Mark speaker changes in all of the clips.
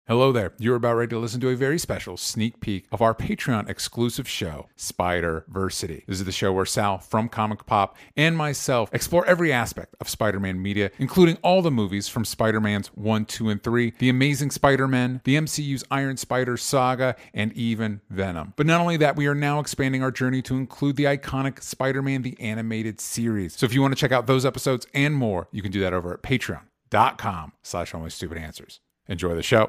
Speaker 1: Hello there. You're about ready to listen to a very special sneak peek of our Patreon exclusive show, Spider-Versity. This is the show where Sal from Comic Pop and myself explore every aspect of Spider-Man media, including all the movies from Spider-Man's 1, 2, and 3, The Amazing Spider-Man, the MCU's Iron Spider saga, and even Venom. But not only that, we are now expanding our journey to include the iconic Spider-Man the Animated Series. So if you want to check out those episodes and more, you can do that over at patreon.com/onlystupidanswers. Enjoy the show.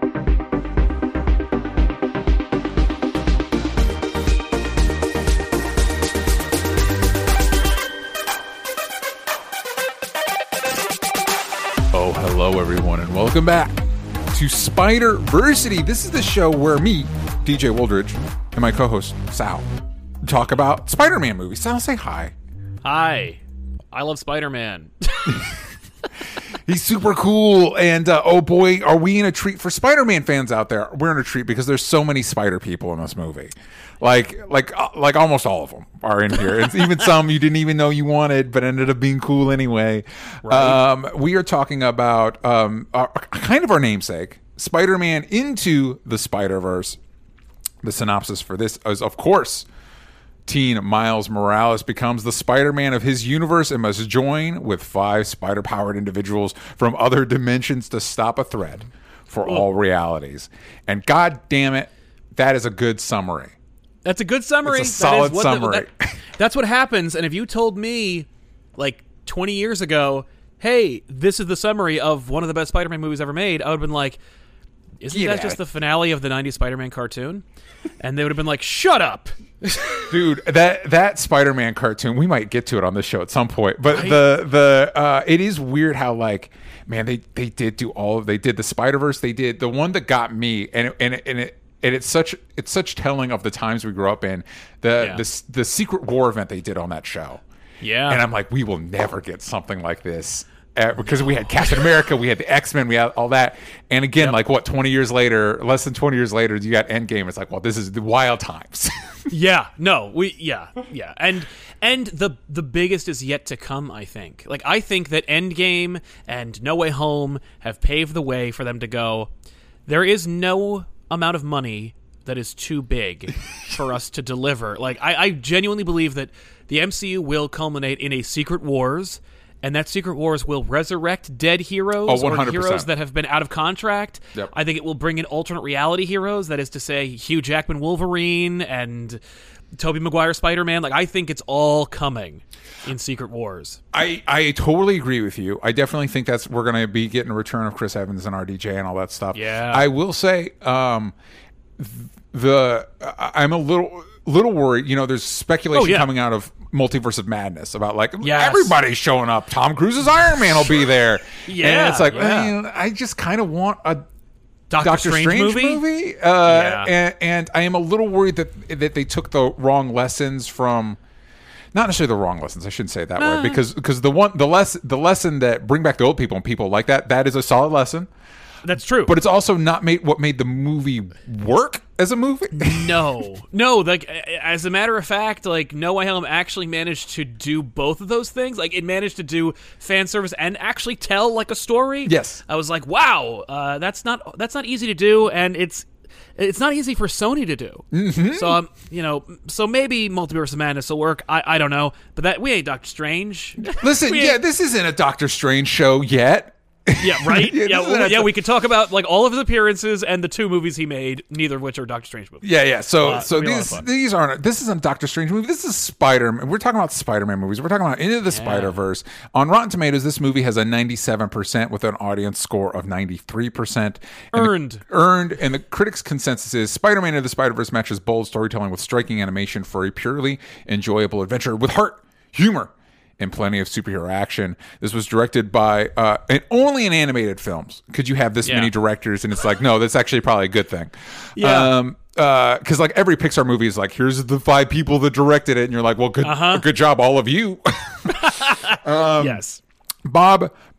Speaker 1: Oh, hello everyone, and welcome back to Spider-Versity. This is the show where me, DJ Woldridge, and my co-host, Sal, talk about Spider-Man movies. Sal, say hi.
Speaker 2: Hi. I love Spider-Man.
Speaker 1: He's super cool, and oh boy, are we in a treat for Spider-Man fans out there. We're in a treat because there's so many Spider people in this movie. Like almost all of them are in here. And even some you didn't even know you wanted, but ended up being cool anyway. Right. We are talking about kind of our namesake, Spider-Man Into the Spider-Verse. The synopsis for this is, of course, teen Miles Morales becomes the Spider-Man of his universe and must join with 5 spider-powered individuals from other dimensions to stop a threat for all realities. And god damn it, that is a good summary.
Speaker 2: That's a good summary.
Speaker 1: It's a solid summary.
Speaker 2: That's what happens. And if you told me like 20 years ago, hey, this is the summary of one of the best Spider-Man movies ever made, I would have been like, isn't that just the finale of the 90s Spider-Man cartoon? And they would have been like, shut up.
Speaker 1: Dude, that Spider-Man cartoon, we might get to it on this show at some point, but it is weird how, like, man, they did do they did the Spider-Verse, they did the one that got me, and it's such telling of the times we grew up in, the Secret War event they did on that show. Yeah. And I'm like, we will never get something like this. Because we had Captain America, we had the X-Men, we had all that. And again, like what, 20 years later, less than 20 years later, you got Endgame. It's like, well, this is the wild times.
Speaker 2: Yeah. And the biggest is yet to come, I think. Like, I think that Endgame and No Way Home have paved the way for them to go, there is no amount of money that is too big for us to deliver. Like, I genuinely believe that the MCU will culminate in a Secret Wars, and that Secret Wars will resurrect dead heroes or heroes that have been out of contract. Yep. I think it will bring in alternate reality heroes, that is to say Hugh Jackman Wolverine and Tobey Maguire Spider-Man. Like, I think it's all coming in Secret Wars.
Speaker 1: I totally agree with you. I definitely think we're going to be getting a return of Chris Evans and RDJ and all that stuff.
Speaker 2: Yeah.
Speaker 1: I will say I'm a little worried. You know, there's speculation coming out of Multiverse of Madness about everybody's showing up. Tom Cruise's Iron Man will be there. And it's like, man, I just kind of want a Doctor Strange movie. And I am a little worried that they took the wrong lessons from, not necessarily the wrong lessons, I shouldn't say it that way, because the lesson that bring back the old people and people like that is a solid lesson.
Speaker 2: That's true.
Speaker 1: But it's also not what made the movie work as a movie.
Speaker 2: No. Like, as a matter of fact, like, No Way Home actually managed to do both of those things. Like, it managed to do fan service and actually tell, like, a story.
Speaker 1: Yes.
Speaker 2: I was like, wow, that's not easy to do, and it's not easy for Sony to do. Mm-hmm. So maybe Multiverse of Madness will work. I don't know. But we ain't Doctor Strange.
Speaker 1: Listen, this isn't a Doctor Strange show yet.
Speaker 2: Yeah, right? We could talk about, like, all of his appearances and the 2 movies he made, neither of which are Doctor Strange movies.
Speaker 1: Yeah. So this isn't a Doctor Strange movie. This is Spider-Man. We're talking about Spider-Man movies. We're talking about Into the Spider-Verse. On Rotten Tomatoes, this movie has a 97% with an audience score of 93%.
Speaker 2: Earned.
Speaker 1: And the critics' consensus is Spider-Man Into the Spider-Verse matches bold storytelling with striking animation for a purely enjoyable adventure with heart, humor, and plenty of superhero action. This was directed by, and only in animated films could you have this many directors, and it's like, no, that's actually probably a good thing. Yeah. Because like every Pixar movie is like, here's the 5 people that directed it, and you're like, well, good job, all of you.
Speaker 2: Yes.
Speaker 1: Bob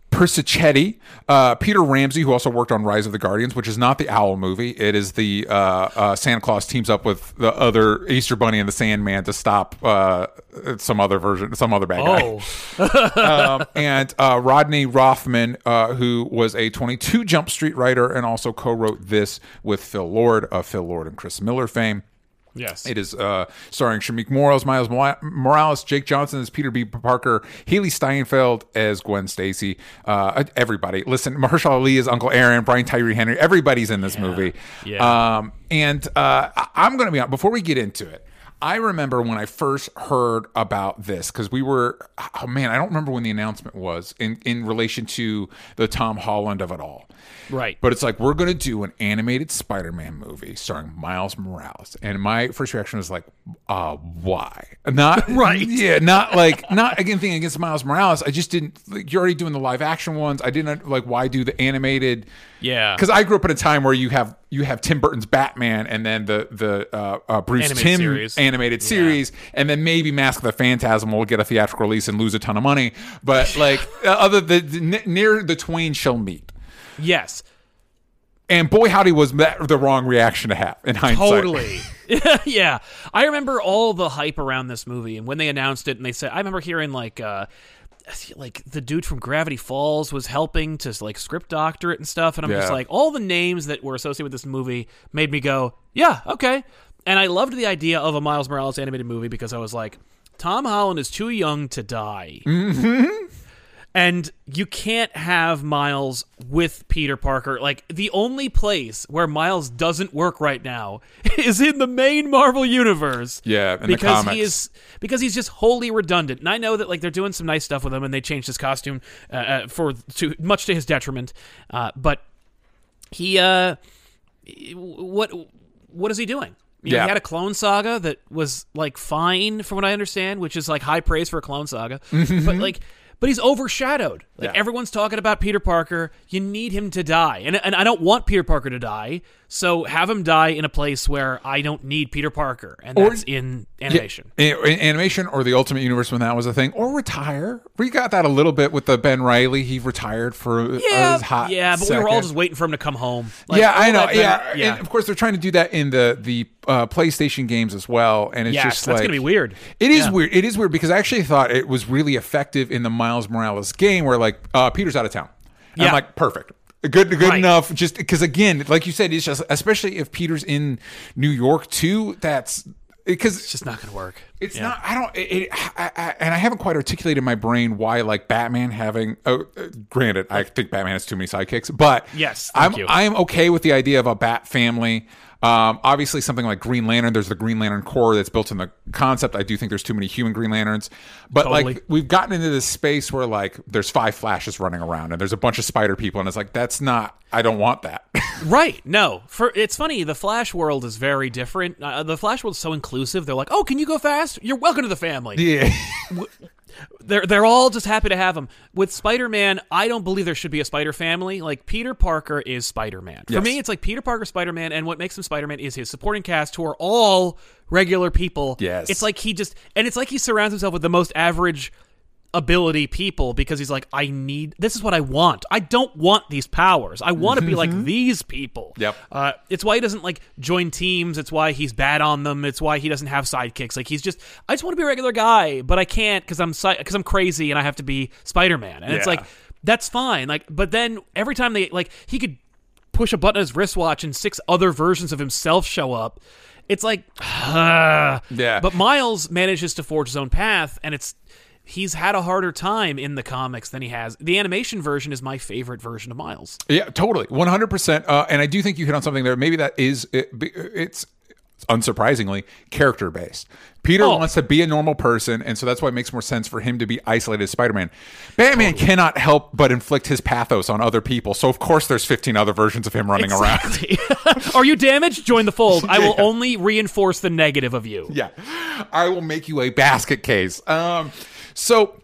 Speaker 1: Persichetti, Peter Ramsey, who also worked on Rise of the Guardians, which is not the Owl movie. It is the Santa Claus teams up with the other Easter Bunny and the Sandman to stop some other bad guy. And Rodney Rothman, who was a 22 Jump Street writer and also co-wrote this with Phil Lord of Phil Lord and Chris Miller fame.
Speaker 2: Yes.
Speaker 1: It is starring Shamik Moore as Miles Morales, Jake Johnson as Peter B. Parker, Haley Steinfeld as Gwen Stacy. Everybody. Listen, Mahershala Ali is Uncle Aaron, Brian Tyree Henry. Everybody's in this movie.
Speaker 2: Yeah.
Speaker 1: I'm going to be honest, before we get into it, I remember when I first heard about this, because we were, I don't remember when the announcement was in relation to the Tom Holland of it all.
Speaker 2: Right.
Speaker 1: But it's like, we're going to do an animated Spider-Man movie starring Miles Morales. And my first reaction was like, why? Not
Speaker 2: right.
Speaker 1: Yeah, not again thinking against Miles Morales. I just didn't, like, you're already doing the live action ones. I didn't, like, why do the animated?
Speaker 2: Yeah.
Speaker 1: Because I grew up in a time where you have Tim Burton's Batman and then the Bruce
Speaker 2: Animated
Speaker 1: Timm
Speaker 2: series.
Speaker 1: animated series, and then maybe Mask of the Phantasm will get a theatrical release and lose a ton of money. But like other near the twain shall meet.
Speaker 2: Yes.
Speaker 1: And boy, howdy, was that the wrong reaction to have in hindsight.
Speaker 2: Totally. Yeah. I remember all the hype around this movie, and when they announced it, and they said, I remember hearing like the dude from Gravity Falls was helping to like script doctor it and stuff, and I'm just like, all the names that were associated with this movie made me go, yeah, okay. And I loved the idea of a Miles Morales animated movie because I was like, Tom Holland is too young to die. Mm-hmm. And you can't have Miles with Peter Parker. Like, the only place where Miles doesn't work right now is in the main Marvel universe.
Speaker 1: Yeah, in the comics.
Speaker 2: Because he's just wholly redundant. And I know that like they're doing some nice stuff with him, and they changed his costume much to his detriment. But he, what is he doing? He had a Clone Saga that was like fine, from what I understand, which is like high praise for a Clone Saga. Mm-hmm. But he's overshadowed. Like everyone's talking about Peter Parker. You need him to die. And I don't want Peter Parker to die. So have him die in a place where I don't need Peter Parker. And that's in animation.
Speaker 1: In animation, or the Ultimate Universe when that was a thing. Or retire. We got that a little bit with the Ben Reilly. He retired for his hot
Speaker 2: but we were all just waiting for him to come home.
Speaker 1: Like, I know. And of course, they're trying to do that in the PlayStation games as well. And it's just
Speaker 2: that's going to be weird.
Speaker 1: It is weird. It is weird because I actually thought it was really effective in the Miles Morales game where like Peter's out of town. And I'm like, perfect. Good enough. Just because, again, like you said, it's just, especially if Peter's in New York too, that's because
Speaker 2: it's just not going to work.
Speaker 1: It's not. I don't. And I haven't quite articulated in my brain why, like, Batman having. Granted, I think Batman has too many sidekicks, but
Speaker 2: yes, thank you.
Speaker 1: I'm okay with the idea of a Bat family. Obviously, something like Green Lantern, there's the Green Lantern Corps that's built in the concept. I do think there's too many human Green Lanterns, but like we've gotten into this space where like there's 5 Flashes running around and there's a bunch of Spider people, and it's like that's not. I don't want that.
Speaker 2: Right? No. It's funny. The Flash world is very different. The Flash world is so inclusive. They're like, oh, can you go fast? You're welcome to the family.
Speaker 1: Yeah.
Speaker 2: They're all just happy to have him. With Spider-Man, I don't believe there should be a Spider family. Like, Peter Parker is Spider-Man. For me, it's like Peter Parker, Spider-Man, and what makes him Spider-Man is his supporting cast, who are all regular people.
Speaker 1: Yes.
Speaker 2: It's like it's like he surrounds himself with the most average ability people because he's like, this is what I want. I don't want these powers. I want to be like these people.
Speaker 1: Yep.
Speaker 2: It's why he doesn't like join teams. It's why he's bad on them. It's why he doesn't have sidekicks. Like, I just want to be a regular guy, but I can't because I'm crazy and I have to be Spider-Man. And it's like, that's fine. Like, but then every time he could push a button on his wristwatch and 6 other versions of himself show up. It's like, yeah. But Miles manages to forge his own path, and he's had a harder time in the comics than he has. The animation version is my favorite version of Miles.
Speaker 1: Yeah, totally. 100%. And I do think you hit on something there. Maybe that is, it's unsurprisingly, character-based. Peter wants to be a normal person, and so that's why it makes more sense for him to be isolated as Spider-Man. Batman cannot help but inflict his pathos on other people, so of course there's 15 other versions of him running around.
Speaker 2: Are you damaged? Join the fold. I will only reinforce the negative of you.
Speaker 1: Yeah. I will make you a basket case. So,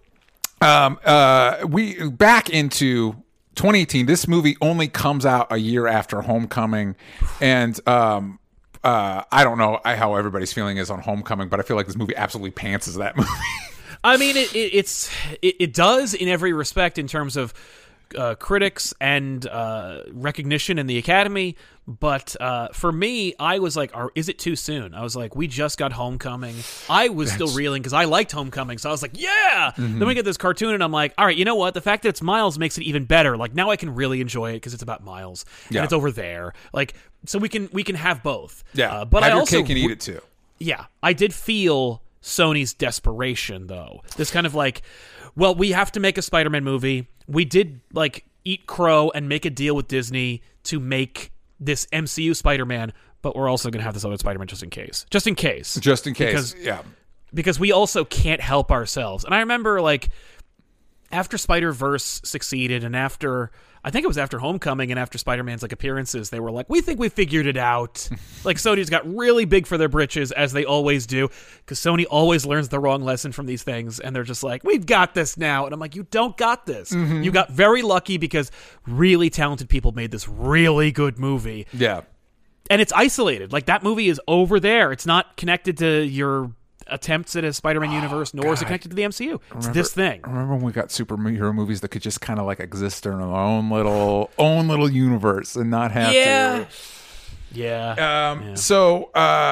Speaker 1: we back into 2018. This movie only comes out a year after Homecoming, and I don't know how everybody's feeling is on Homecoming, but I feel like this movie absolutely pantses that movie.
Speaker 2: I mean, it does in every respect in terms of critics and recognition in the Academy. But for me, I was like, is it too soon? I was like, we just got Homecoming. I was still reeling because I liked Homecoming. So I was like, yeah. Then we get this cartoon and I'm like, all right, you know what? The fact that it's Miles makes it even better. Like now I can really enjoy it because it's about Miles and it's over there. Like, so we can have both.
Speaker 1: Yeah.
Speaker 2: But
Speaker 1: have
Speaker 2: I
Speaker 1: your
Speaker 2: also
Speaker 1: cake and eat it too.
Speaker 2: Yeah. I did feel Sony's desperation though. This kind of like, well, we have to make a Spider-Man movie. We did like eat crow and make a deal with Disney to make this MCU Spider-Man, but we're also going to have this other Spider-Man just in case. Just in case. Because we also can't help ourselves. And I remember like after Spider-Verse succeeded and after I think it was after Homecoming and after Spider-Man's like appearances, they were like, we think we figured it out. Like Sony's got really big for their britches as they always do, because Sony always learns the wrong lesson from these things, and they're just like, we've got this now. And I'm like, you don't got this. You got very lucky because really talented people made this really good movie.
Speaker 1: Yeah.
Speaker 2: And it's isolated. Like that movie is over there. It's not connected to your attempts at a Spider-Man universe, nor is it connected to the MCU. It's this thing.
Speaker 1: Remember when we got superhero movies that could just kind of like exist in their own little universe and not have to.
Speaker 2: Yeah.
Speaker 1: So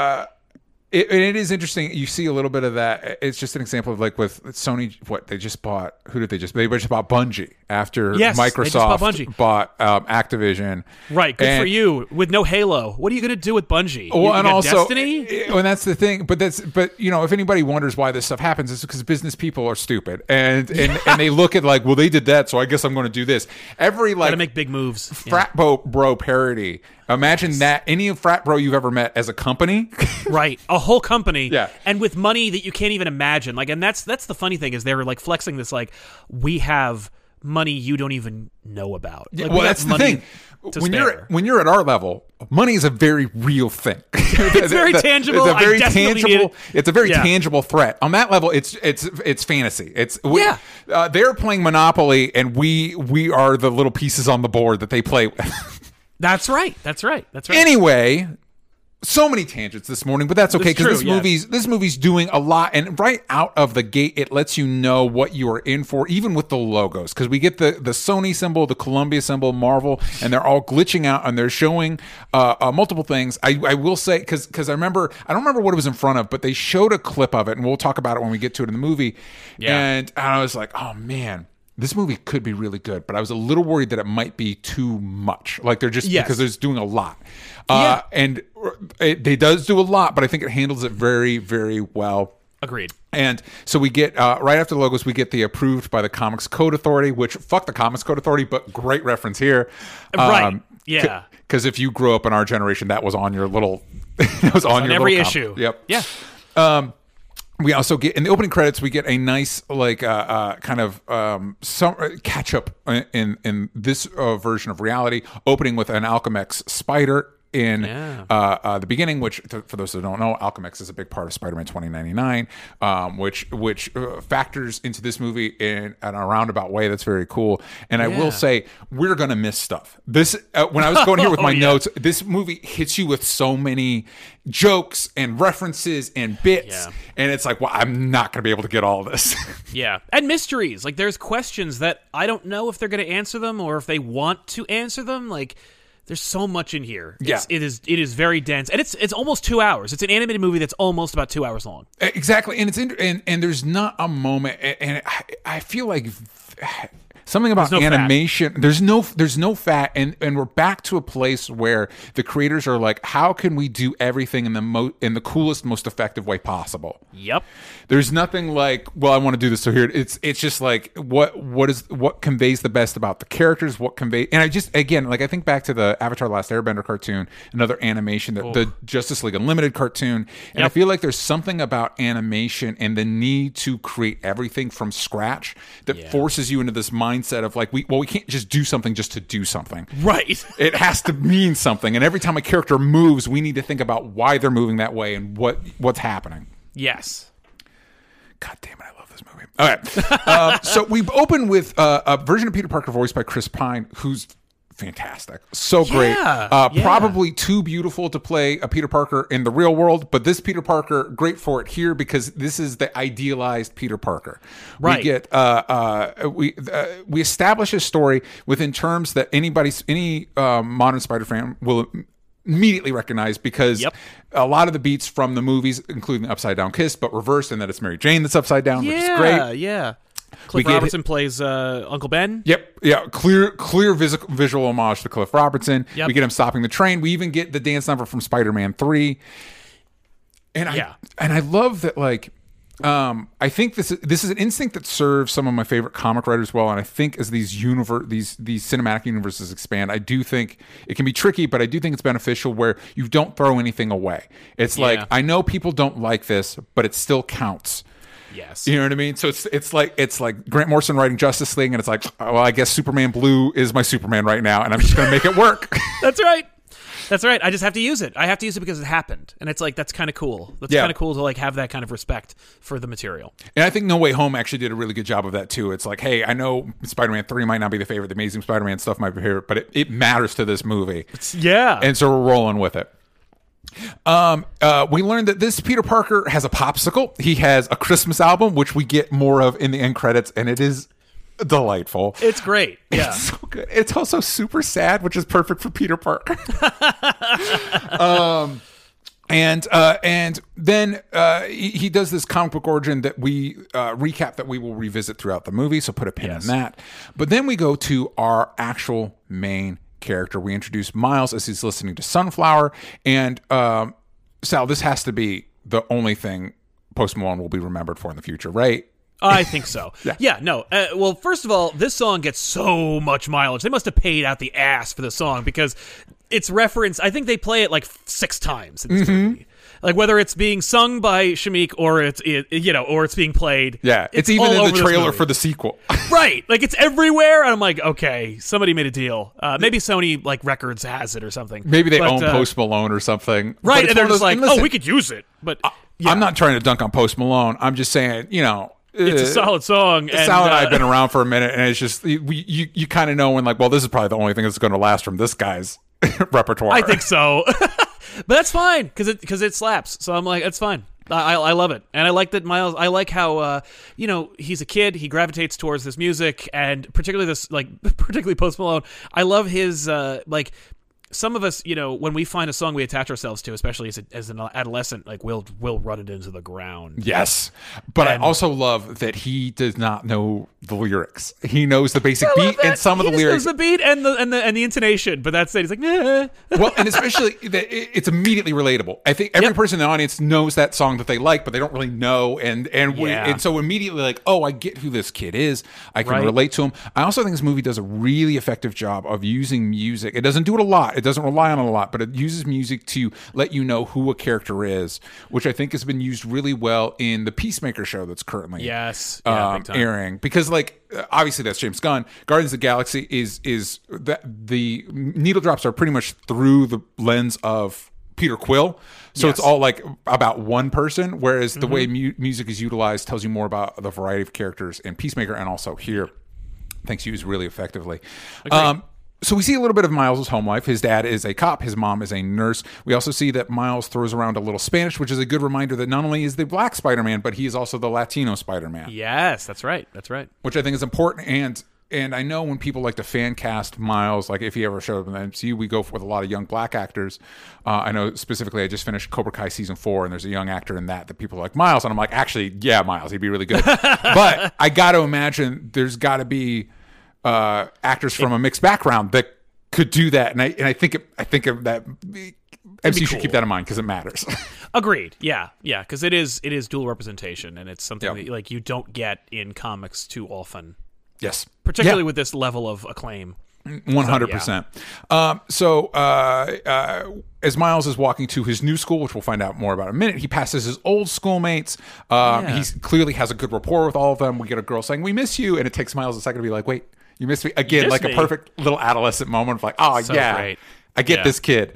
Speaker 1: it is interesting. You see a little bit of that. It's just an example of like with Sony. What they just bought? Who did they just? They just bought Bungie after Microsoft bought Activision.
Speaker 2: Right. Good for you. With no Halo, what are you going to do with Bungie?
Speaker 1: Well, and also
Speaker 2: Destiny.
Speaker 1: And that's the thing. But you know, if anybody wonders why this stuff happens, it's because business people are stupid and they look at like, well, they did that, so I guess I'm going to do this. Every like
Speaker 2: gotta make big moves.
Speaker 1: Frat bro parody. Imagine that any frat bro you've ever met as a company,
Speaker 2: right? A whole company,
Speaker 1: yeah,
Speaker 2: and with money that you can't even imagine. Like, and that's the funny thing is they're like flexing this like we have money you don't even know about. Like,
Speaker 1: well, that's the thing. When you're at our level, money is a very real thing.
Speaker 2: It's very tangible.
Speaker 1: It's a very tangible. It's a very tangible threat. On that level, it's fantasy. They're playing Monopoly, and we are the little pieces on the board that they play with.
Speaker 2: That's right.
Speaker 1: Anyway, so many tangents this morning, but that's okay because this movie's doing a lot, and right out of the gate, it lets you know what you are in for, even with the logos, because we get the Sony symbol, the Columbia symbol, Marvel, and they're all glitching out, and they're showing multiple things. I will say because I don't remember what it was in front of, but they showed a clip of it, and we'll talk about it when we get to it in the movie. Yeah. And I was like, oh man. This movie could be really good, but I was a little worried that it might be too much. Like they're just because they're doing a lot, and it does do a lot, but I think it handles it very, very well.
Speaker 2: Agreed.
Speaker 1: And so we get right after the logos, we get the approved by the Comics Code Authority, which fuck the Comics Code Authority, but great reference here,
Speaker 2: right? Yeah,
Speaker 1: because if you grew up in our generation, that was on your little, it was on your
Speaker 2: every
Speaker 1: little
Speaker 2: issue.
Speaker 1: Yep.
Speaker 2: Yeah.
Speaker 1: We also get in the opening credits. We get a nice like kind of some catch up in this version of reality, opening with an Alchemax spider in the beginning, which for those who don't know, Alchemax is a big part of Spider-Man 2099, which factors into this movie in a roundabout way that's very cool. And I will say we're gonna miss stuff. This when I was going here with my notes, this movie hits you with so many jokes and references and bits, and it's like, well, I'm not gonna be able to get all of this.
Speaker 2: And mysteries. Like there's questions that I don't know if they're gonna answer them or if they want to answer them. Like there's so much in here. It is very dense, and it's almost 2 hours. It's an animated movie that's almost about 2 hours long.
Speaker 1: Exactly, and and there's not a moment, and I feel like something about animation. Fat. There's no fat, and we're back to a place where the creators are like, how can we do everything in the coolest, most effective way possible?
Speaker 2: Yep.
Speaker 1: There's nothing like, well, I want to do this, so here it's just like what conveys the best about the characters, and I just again like I think back to the Avatar: Last Airbender cartoon, another animation, the Justice League Unlimited cartoon, and I feel like there's something about animation and the need to create everything from scratch that forces you into this mindset of like we can't just do something just to do something.
Speaker 2: Right.
Speaker 1: It has to mean something, and every time a character moves, we need to think about why they're moving that way and what's happening.
Speaker 2: Yes.
Speaker 1: God damn it, I love this movie. All right. So we open with a version of Peter Parker voiced by Chris Pine, who's fantastic. So great.
Speaker 2: Yeah.
Speaker 1: Probably too beautiful to play a Peter Parker in the real world, but this Peter Parker, great for it here because this is the idealized Peter Parker.
Speaker 2: Right.
Speaker 1: We get we establish his story within terms that any modern Spider fan will immediately recognize because a lot of the beats from the movies, including Upside Down Kiss, but reversed, and that it's Mary Jane that's upside down, which is great.
Speaker 2: Yeah. Cliff Robertson plays Uncle Ben.
Speaker 1: Yep. Yeah. Clear visual homage to Cliff Robertson.
Speaker 2: Yep.
Speaker 1: We get him stopping the train. We even get the dance number from Spider-Man 3. And I love that, like, I think this is an instinct that serves some of my favorite comic writers well, and I think as these cinematic universes expand, I do think it can be tricky, but I do think it's beneficial where you don't throw anything away. It's like, I know people don't like this, but it still counts.
Speaker 2: Yes.
Speaker 1: You know what I mean? So it's like Grant Morrison writing Justice League, and it's like, well, I guess Superman Blue is my Superman right now, and I'm just going to make it work.
Speaker 2: That's right. I just have to use it. I have to use it because it happened, and it's like that's kind of cool. That's kind of cool to like have that kind of respect for the material.
Speaker 1: And I think No Way Home actually did a really good job of that too. It's like, hey, I know Spider-Man 3 might not be the favorite, the Amazing Spider-Man stuff might be the favorite, but it matters to this movie. And so we're rolling with it. We learned that this Peter Parker has a popsicle. He has a Christmas album, which we get more of in the end credits, and it is delightful.
Speaker 2: It's great. Yeah.
Speaker 1: It's so good. It's also super sad, which is perfect for Peter Parker. And then he does this comic book origin that we recap that we will revisit throughout the movie, so put a pin in that. But then we go to our actual main character. We introduce Miles as he's listening to Sunflower, and Sal, this has to be the only thing Post Malone will be remembered for in the future, right?
Speaker 2: I think so. No. Well, first of all, this song gets so much mileage. They must have paid out the ass for the song because it's referenced. I think they play it like 6 times in this movie. Like whether it's being sung by Shameik or it's being played.
Speaker 1: Yeah, it's even in the trailer for the sequel.
Speaker 2: Right, like it's everywhere. And I'm like, okay, somebody made a deal. Maybe Sony like Records has it or something.
Speaker 1: Maybe they own Post Malone or something.
Speaker 2: Right, and they're just like, listen, we could use it. But
Speaker 1: I'm not trying to dunk on Post Malone. I'm just saying,
Speaker 2: it's a solid song.
Speaker 1: Sal and I have been around for a minute, and it's just you kind of know when, like, well, this is probably the only thing that's going to last from this guy's repertoire.
Speaker 2: I think so, but that's fine because it slaps. So I'm like, it's fine. I love it, and I like that Miles. I like how he's a kid. He gravitates towards this music, and particularly Post Malone. I love his some of us, when we find a song we attach ourselves to, especially as an adolescent, like we'll run it into the ground.
Speaker 1: Yes, but I also love that he does not know the lyrics. He knows the basic beat and some of the lyrics.
Speaker 2: Knows the beat and the intonation, but that's it. He's like, nah.
Speaker 1: Well, and especially it's immediately relatable. I think every person in the audience knows that song that they like, but they don't really know, and so immediately like, oh, I get who this kid is. I can relate to him. I also think this movie does a really effective job of using music. It doesn't do it a lot. It doesn't rely on it a lot, but it uses music to let you know who a character is, which I think has been used really well in the Peacemaker show that's currently airing. Because, like, obviously that's James Gunn. Guardians of the Galaxy is that the needle drops are pretty much through the lens of Peter Quill. So it's all like about one person, whereas the way music is utilized tells you more about the variety of characters in Peacemaker, and also here, thanks used really effectively. So we see a little bit of Miles' home life. His dad is a cop. His mom is a nurse. We also see that Miles throws around a little Spanish, which is a good reminder that not only is the Black Spider-Man, but he is also the Latino Spider-Man.
Speaker 2: Yes, that's right.
Speaker 1: Which I think is important. And I know when people like to fan cast Miles, like if he ever showed up in the MCU, we go with a lot of young black actors. I know specifically I just finished Cobra Kai season 4, and there's a young actor in that people are like, Miles. And I'm like, actually, yeah, Miles. He'd be really good. But I got to imagine there's got to be actors from a mixed background that could do that, and I think that MCU should keep that in mind because it matters.
Speaker 2: Agreed. Yeah, because it is dual representation, and it's something that like you don't get in comics too often.
Speaker 1: Yes,
Speaker 2: particularly with this level of acclaim.
Speaker 1: 100%. So as Miles is walking to his new school, which we'll find out more about in a minute, he passes his old schoolmates. He clearly has a good rapport with all of them. We get a girl saying, "We miss you," and it takes Miles a second to be like, "Wait, you missed me again," like a perfect little adolescent moment of like, "Oh so great. I get this kid."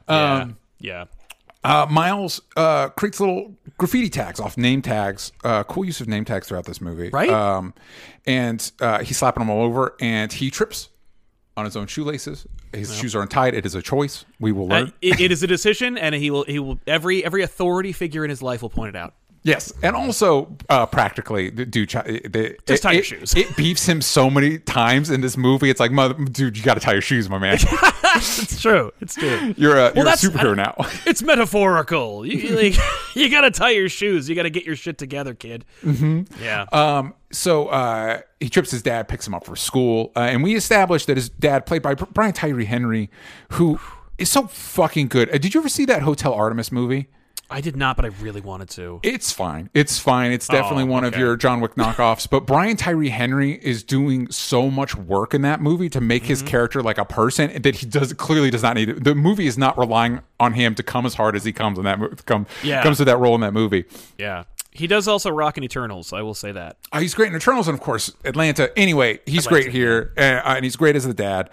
Speaker 1: Miles creates little graffiti tags off name tags. Cool use of name tags throughout this movie,
Speaker 2: right?
Speaker 1: And he's slapping them all over, and he trips on his own shoelaces. His shoes are untied. It is a choice. We will learn.
Speaker 2: It is a decision, and he will every authority figure in his life will point it out.
Speaker 1: Yes, and also practically, dude,
Speaker 2: Just tie your shoes.
Speaker 1: It beefs him so many times in this movie. It's like, dude, you got to tie your shoes, my man.
Speaker 2: It's true. It's true.
Speaker 1: You're a superhero now.
Speaker 2: It's metaphorical. You got to tie your shoes. You got to get your shit together, kid. Mm-hmm. Yeah.
Speaker 1: So he trips his dad, picks him up for school, and we established that his dad, played by Brian Tyree Henry, who is so fucking good. Did you ever see that Hotel Artemis movie?
Speaker 2: I did not, but I really wanted to.
Speaker 1: It's fine. It's fine. It's definitely one of your John Wick knockoffs. But Brian Tyree Henry is doing so much work in that movie to make his character like a person that he clearly does not need it. The movie is not relying on him to come as hard as he comes in that comes to that role in that movie.
Speaker 2: Yeah. He does also rock in Eternals, I will say that.
Speaker 1: He's great in Eternals, and of course Atlanta. Anyway, he's great here, and he's great as the dad.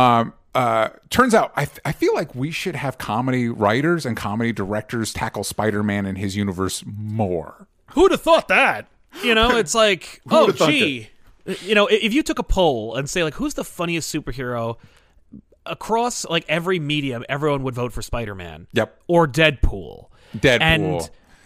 Speaker 1: Turns out, I feel like we should have comedy writers and comedy directors tackle Spider-Man and his universe more.
Speaker 2: Who'd have thought that? You know, it's like, oh, gee. You know, if you took a poll and say, like, who's the funniest superhero across, like, every medium, everyone would vote for Spider-Man.
Speaker 1: Yep.
Speaker 2: Or Deadpool. And,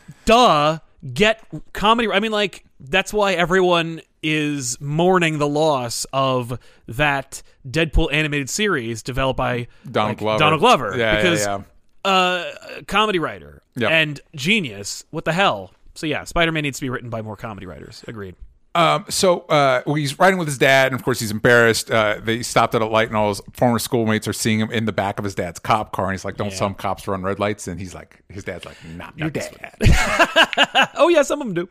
Speaker 2: get comedy. I mean, like, that's why everyone is mourning the loss of that Deadpool animated series developed by
Speaker 1: Donald
Speaker 2: Glover.
Speaker 1: Because
Speaker 2: comedy writer and genius. What the hell? So yeah, Spider-Man needs to be written by more comedy writers. Agreed.
Speaker 1: So he's riding with his dad, and of course he's embarrassed. They stopped at a light, and all his former schoolmates are seeing him in the back of his dad's cop car, and he's like, "Don't some cops run red lights?" And he's like, his dad's like, "Not your dad."
Speaker 2: Oh yeah, some of them do.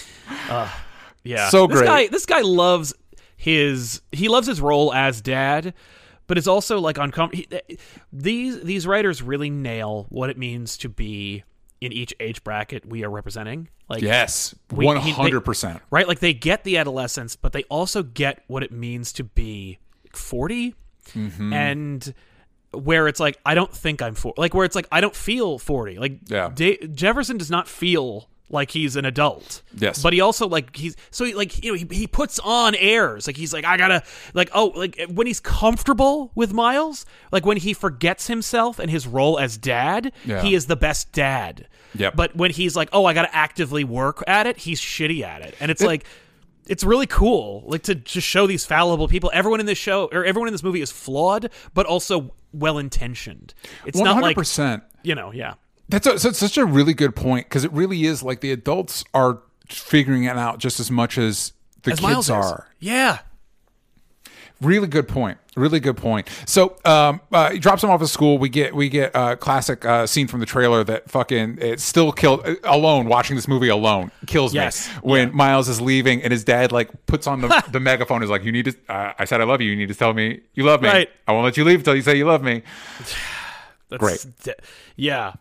Speaker 2: Yeah,
Speaker 1: so great.
Speaker 2: This guy loves his role as dad, but it's also like uncomfortable. These writers really nail what it means to be in each age bracket we are representing. Like,
Speaker 1: yes, 100%.
Speaker 2: Right? Like, they get the adolescence, but they also get what it means to be 40. Mm-hmm. And where it's like, I don't think I'm 40. Like, where it's like, I don't feel 40. Like, Jefferson does not feel like he's an adult.
Speaker 1: Yes.
Speaker 2: But he also, like, he puts on airs. Like, he's like, I gotta, like, when he's comfortable with Miles, like, when he forgets himself and his role as dad, he is the best dad.
Speaker 1: Yep.
Speaker 2: But when he's like, I gotta actively work at it, he's shitty at it. And it's like, it's really cool, like, to just show these fallible people. Everyone in this show, or everyone in this movie is flawed, but also well-intentioned. It's 100%. Not like, you know,
Speaker 1: That's such a really good point, because it really is like the adults are figuring it out just as much as the kids
Speaker 2: Miles
Speaker 1: are.
Speaker 2: Yeah.
Speaker 1: Really good point. Really good point. So he drops him off at school. We get a classic scene from the trailer that fucking it still killed alone. Watching this movie alone kills me. When Miles is leaving and his dad like puts on the megaphone, is like, "You need to. I said I love you. You need to tell me you love me.
Speaker 2: Right.
Speaker 1: I won't let you leave until you say you love me." Great.
Speaker 2: Yeah.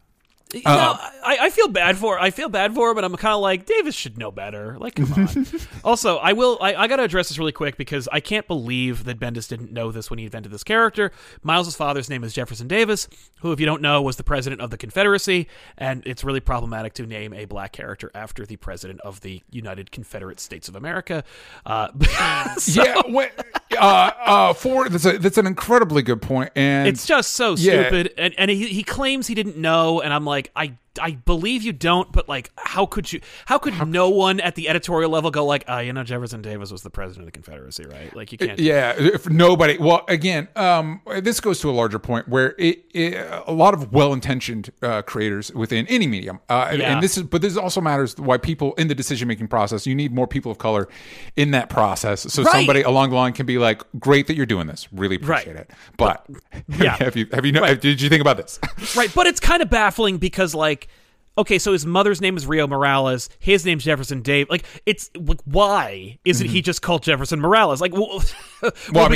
Speaker 2: I feel bad for him, but I'm kind of like, Davis should know better. Like, come on. Also, I got to address this really quick, because I can't believe that Bendis didn't know this when he invented this character. Miles' father's name is Jefferson Davis, who, if you don't know, was the president of the Confederacy, and it's really problematic to name a black character after the president of the United Confederate States of America. That's
Speaker 1: an incredibly good point, and
Speaker 2: it's just so stupid. And he claims he didn't know, and I'm like, I believe you don't, but like, how could no one at the editorial level go like, Jefferson Davis was the president of the Confederacy, right? Like, you can't.
Speaker 1: Yeah, if nobody. Well, again, this goes to a larger point where a lot of well-intentioned creators within any medium, and this also matters why people in the decision-making process. You need more people of color in that process, so somebody along the line can be like, "Great that you're doing this. Really appreciate it." But have you did you think about this?
Speaker 2: Right, but it's kind of baffling because, like, okay, so his mother's name is Rio Morales. His name's Jefferson Dave. Like, it's like, why isn't he just called Jefferson Morales? Like,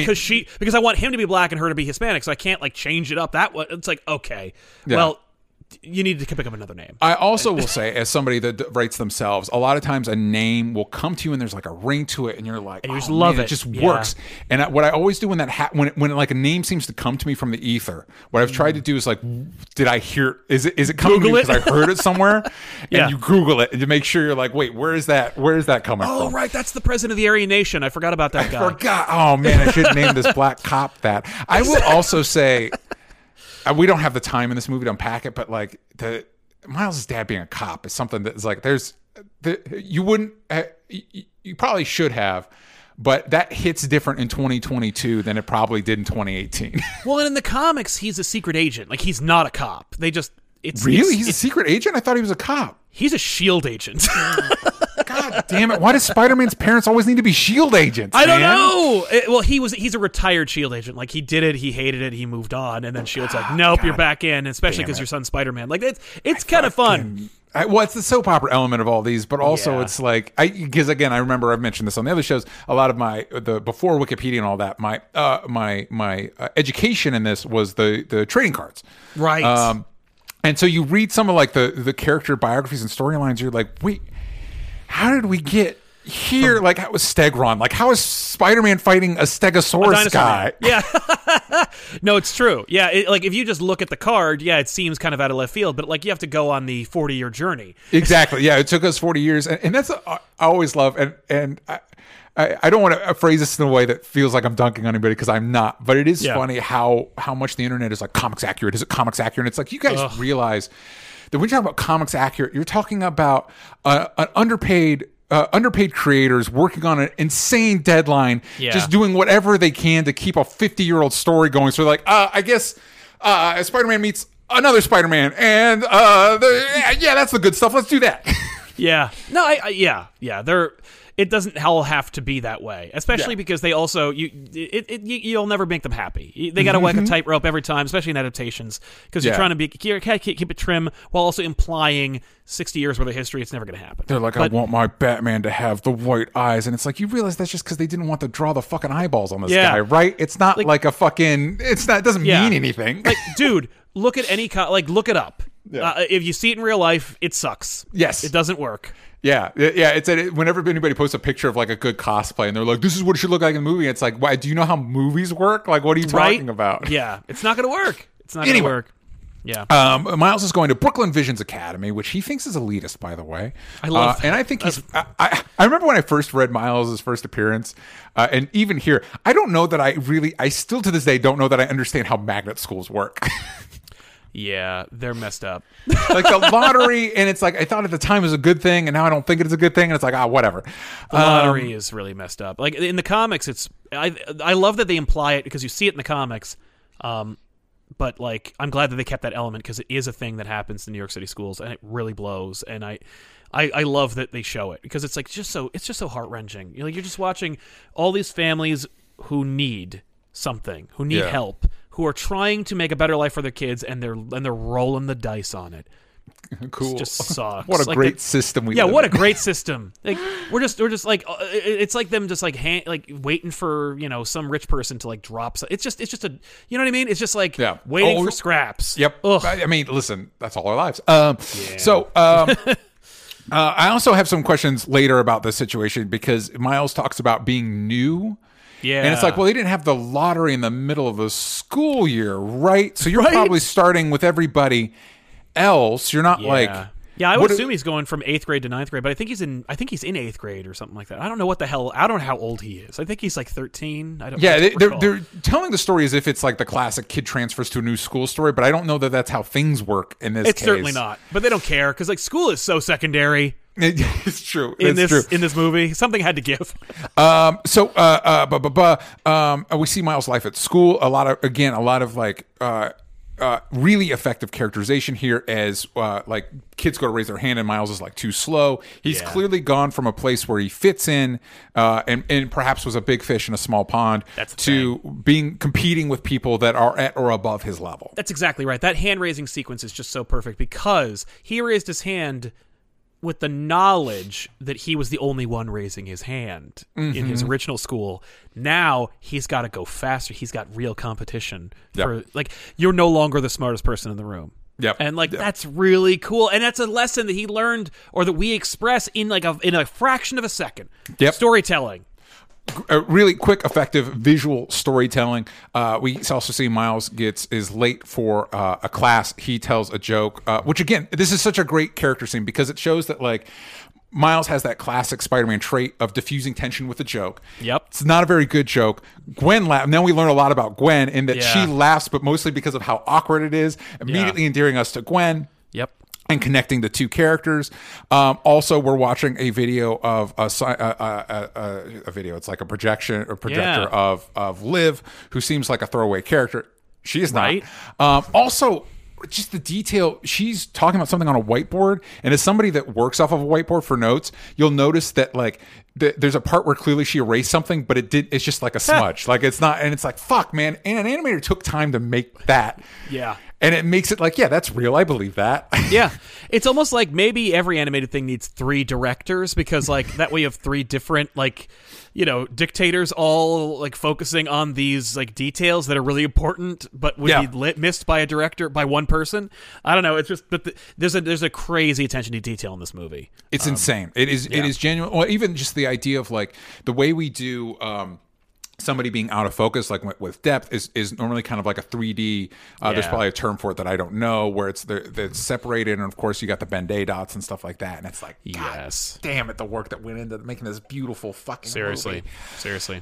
Speaker 2: because I want him to be black and her to be Hispanic, so I can't like change it up that way. It's like, okay, well, you need to pick up another name.
Speaker 1: I also will say, as somebody that writes themselves, a lot of times a name will come to you and there's like a ring to it, and you're like,
Speaker 2: and you just love it.
Speaker 1: It just works. And what I always do when that when like a name seems to come to me from the ether, what I've tried to do is like, did I hear? Is it coming
Speaker 2: Google
Speaker 1: to me because I heard it somewhere?
Speaker 2: Yeah.
Speaker 1: And you Google it and to make sure you're like, wait, where is that coming from?
Speaker 2: Oh, right, that's the president of the Aryan Nation. I forgot about that guy.
Speaker 1: Forgot. Oh man, I should name this black cop that. I will also say, we don't have the time in this movie to unpack it, but like the Miles' dad being a cop is something that's like you wouldn't you probably should have, but that hits different in 2022 than it probably did in 2018.
Speaker 2: Well, and in the comics, he's a secret agent. Like, he's not a cop. He's
Speaker 1: a secret agent? I thought he was a cop.
Speaker 2: He's a SHIELD agent.
Speaker 1: God damn it! Why does Spider-Man's parents always need to be SHIELD agents?
Speaker 2: I don't know. Well, he's a retired SHIELD agent. Like, he did it, he hated it, he moved on, and then SHIELD's like, nope, you're back in, especially because your son's Spider-Man. Like, it's kind of fun.
Speaker 1: It's the soap opera element of all these, but also it's like because again, I remember I've mentioned this on the other shows. A lot of before Wikipedia and all that, my education in this was the trading cards,
Speaker 2: right?
Speaker 1: And so you read some of like the character biographies and storylines. You're like, wait, how did we get here? Like, how was Stegron? Like, how is Spider-Man fighting a Stegosaurus guy?
Speaker 2: Yeah. No, it's true. Yeah, like if you just look at the card, it seems kind of out of left field, but like you have to go on the 40-year journey.
Speaker 1: Exactly. Yeah, it took us 40 years, and that's I always love, and I don't want to phrase this in a way that feels like I'm dunking on anybody because I'm not, but it is funny how much the internet is like comics accurate. Is it comics accurate? And it's like you guys realize that when you talk about comics accurate, you're talking about an underpaid creators working on an insane deadline, just doing whatever they can to keep a 50-year-old story going. So they're like, I guess Spider-Man meets another Spider-Man, and that's the good stuff. Let's do that.
Speaker 2: Yeah. No, it doesn't all have to be that way, especially because they also you'll never make them happy. They got to walk a tightrope every time, especially in adaptations, because you're trying to keep it trim while also implying 60 years worth of history. It's never going to happen.
Speaker 1: They're like, I want my Batman to have the white eyes, and it's like you realize that's just because they didn't want to draw the fucking eyeballs on this guy, right? It's not like a fucking. It doesn't mean anything.
Speaker 2: Like, dude, look at any look it up. Yeah. If you see it in real life, it sucks.
Speaker 1: Yes,
Speaker 2: it doesn't work.
Speaker 1: Yeah. It's whenever anybody posts a picture of like a good cosplay and they're like, "This is what it should look like in the movie." It's like, why? Do you know how movies work? Like, what are you talking about?
Speaker 2: Yeah, it's not going to work. It's not going to work. Yeah.
Speaker 1: Miles is going to Brooklyn Visions Academy, which he thinks is elitist, by the way.
Speaker 2: I love that.
Speaker 1: And I think he's. I remember when I first read Miles' first appearance, and even here, I don't know that I still to this day don't know that I understand how magnet schools work.
Speaker 2: Yeah, they're messed up.
Speaker 1: Like the lottery, and it's like I thought at the time it was a good thing, and now I don't think it's a good thing, and it's like whatever.
Speaker 2: The lottery is really messed up. Like in the comics, I love that they imply it because you see it in the comics. But like I'm glad that they kept that element because it is a thing that happens in New York City schools, and it really blows. And I love that they show it because it's like it's just so heart wrenching. You're just watching all these families who need something, who need help, who are trying to make a better life for their kids, and they're rolling the dice on it.
Speaker 1: Cool.
Speaker 2: It just sucks.
Speaker 1: What a great system we.
Speaker 2: Yeah, what a great system. Like we're just like it's like them just like waiting for some rich person to like drop. It's just a you know what I mean. It's just like waiting for scraps.
Speaker 1: Yep. Ugh. I mean, listen, that's all our lives. So. I also have some questions later about this situation because Miles talks about being new.
Speaker 2: Yeah.
Speaker 1: And it's like, well, they didn't have the lottery in the middle of the school year, right? So you're probably starting with everybody else. You're not like...
Speaker 2: Yeah, I would assume he's going from 8th grade to 9th grade, but I think he's in 8th grade or something like that. I don't know what the hell... I don't know how old he is. I think he's like 13. I don't.
Speaker 1: Yeah, they're telling the story as if it's like the classic kid transfers to a new school story, but I don't know that that's how things work in this case.
Speaker 2: It's certainly not. But they don't care because like school is so secondary.
Speaker 1: It's true.
Speaker 2: In this movie, something had to give.
Speaker 1: We see Miles' life at school. A lot of like really effective characterization here as like kids go to raise their hand and Miles is like too slow. He's clearly gone from a place where he fits in and perhaps was a big fish in a small pond to competing with people that are at or above his level.
Speaker 2: That's exactly right. That hand raising sequence is just so perfect because he raised his hand with the knowledge that he was the only one raising his hand in his original school. Now he's got to go faster. He's got real competition. You're no longer the smartest person in the room.
Speaker 1: Yep.
Speaker 2: And that's really cool. And that's a lesson that he learned, or that we express in a fraction of a second.
Speaker 1: Yep.
Speaker 2: Storytelling.
Speaker 1: Really quick, effective visual storytelling. We also see Miles is late for a class. He tells a joke, which again, this is such a great character scene because it shows that Miles has that classic Spider-Man trait of diffusing tension with a joke.
Speaker 2: Yep.
Speaker 1: It's not a very good joke. Gwen laughs. Now we learn a lot about Gwen in that she laughs, but mostly because of how awkward it is, immediately endearing us to Gwen.
Speaker 2: Yep.
Speaker 1: And connecting the two characters. Also, we're watching a video of a video. It's like a projector of Liv, who seems like a throwaway character. She is not. Also, just the detail, she's talking about something on a whiteboard, and as somebody that works off of a whiteboard for notes, you'll notice that there's a part where clearly she erased something, but it's just like a smudge. It's not, and it's like, fuck, man, and an animator took time to make that.
Speaker 2: Yeah.
Speaker 1: And it makes it that's real. I believe that.
Speaker 2: Yeah. It's almost like maybe every animated thing needs 3 directors, because that way you have 3 different dictators all focusing on these details that are really important but would be missed by a director, by one person. I don't know. It's just, but there's a crazy attention to detail in this movie.
Speaker 1: It's insane. It is genuine. Well, even just the idea of the way we do somebody being out of focus, with depth, is normally kind of like a 3D. There's probably a term for it that I don't know, where it's separated, and of course you got the Ben-Day dots and stuff like that, and it's God damn it, the work that went into making this beautiful fucking movie.
Speaker 2: Seriously.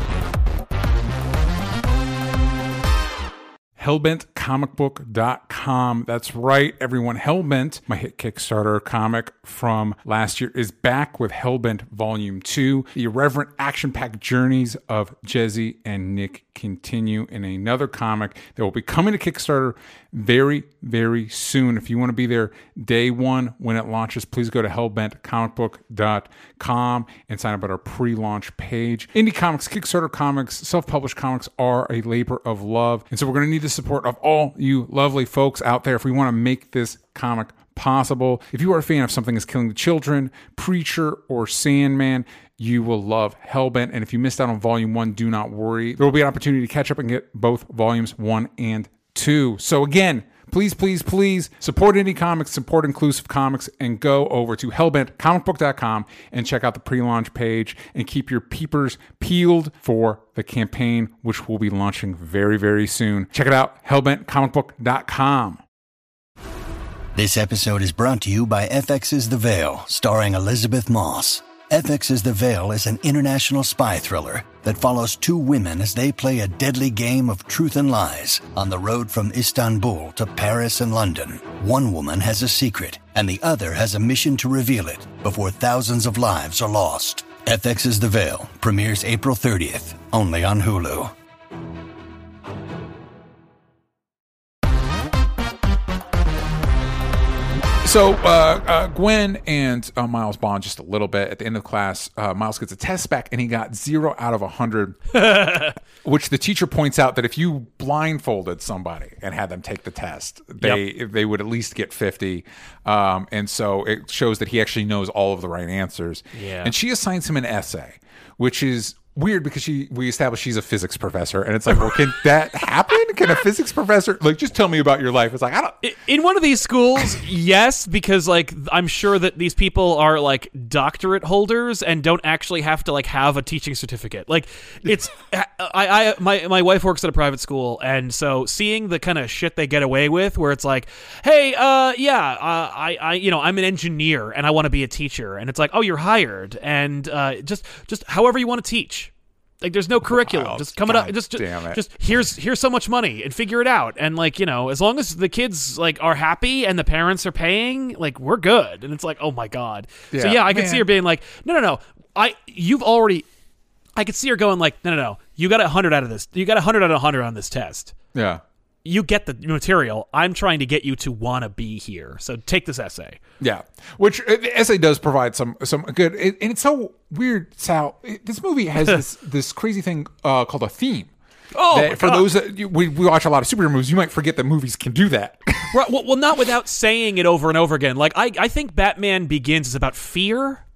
Speaker 1: HellbentComicBook.com. That's right, everyone. Hellbent, my hit Kickstarter comic from last year, is back with Hellbent Volume 2. The irreverent, action-packed journeys of Jesse and Nick continue in another comic that will be coming to Kickstarter very, very soon. If you want to be there day one when it launches, please go to hellbentcomicbook.com and sign up at our pre-launch page. Indie comics, Kickstarter comics, self-published comics are a labor of love, and so we're going to need the support of all you lovely folks out there if we want to make this comic possible. If you are a fan of Something is Killing the Children, Preacher, or Sandman, you will love Hellbent. And if you missed out on Volume 1, do not worry. There will be an opportunity to catch up and get both Volumes 1 and 2. So again, please, please, please support indie comics, support inclusive comics, and go over to hellbentcomicbook.com and check out the pre-launch page and keep your peepers peeled for the campaign, which will be launching very, very soon. Check it out, hellbentcomicbook.com.
Speaker 3: This episode is brought to you by FX's The Veil, starring Elizabeth Moss. FX's The Veil is an international spy thriller that follows 2 women as they play a deadly game of truth and lies on the road from Istanbul to Paris and London. One woman has a secret, and the other has a mission to reveal it before thousands of lives are lost. FX's The Veil premieres April 30th, only on Hulu.
Speaker 1: So Gwen and Miles bond just a little bit. At the end of class, Miles gets a test back, and he got 0 out of 100, which the teacher points out that if you blindfolded somebody and had them take the test, they would at least get 50. And so it shows that he actually knows all of the right answers.
Speaker 2: Yeah.
Speaker 1: And she assigns him an essay, which is weird because we established she's a physics professor, and it's like, well, can that happen? Can a physics professor just tell me about your life? It's like, I don't.
Speaker 2: In one of these schools, yes, because I'm sure that these people are doctorate holders and don't actually have to have a teaching certificate. It's my wife works at a private school, and so seeing the kind of shit they get away with, where it's like, hey, I'm an engineer and I want to be a teacher, and it's like, oh, you're hired, and just however you want to teach. There's no curriculum.
Speaker 1: Wow,
Speaker 2: just coming up. Just here's so much money and figure it out. And as long as the kids are happy and the parents are paying, we're good. And it's like, oh my God.
Speaker 1: Yeah,
Speaker 2: so I could see her being like, no. I could see her going no. You got 100 out of this. You got 100 out of 100 on this test.
Speaker 1: Yeah.
Speaker 2: You get the material. I'm trying to get you to want to be here. So take this essay.
Speaker 1: Yeah, which the essay does provide some good. And it's so weird, Sal. This movie has this crazy thing called a theme.
Speaker 2: Oh,
Speaker 1: for those that we watch a lot of superhero movies, you might forget that movies can do that.
Speaker 2: Right, well, not without saying it over and over again. I think Batman Begins is about fear.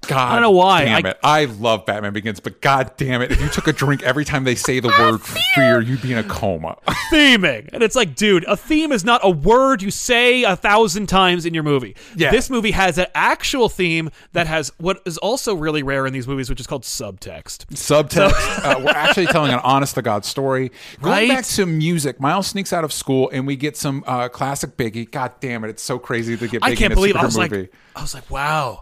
Speaker 1: God,
Speaker 2: I don't know why.
Speaker 1: Damn it! I love Batman Begins, but God damn it! If you took a drink every time they say the word fear, you'd be in a coma.
Speaker 2: Theming, and it's like, dude, a theme is not a word you say 1,000 times in your movie.
Speaker 1: Yeah.
Speaker 2: This movie has an actual theme that has what is also really rare in these movies, which is called subtext.
Speaker 1: We're actually telling an honest-to-God story. Going
Speaker 2: Right?
Speaker 1: back to music, Miles sneaks out of school, and we get some classic Biggie. God damn it! It's so crazy to get Biggie
Speaker 2: I can't
Speaker 1: in a
Speaker 2: believe
Speaker 1: superhero
Speaker 2: I was
Speaker 1: movie.
Speaker 2: like, wow.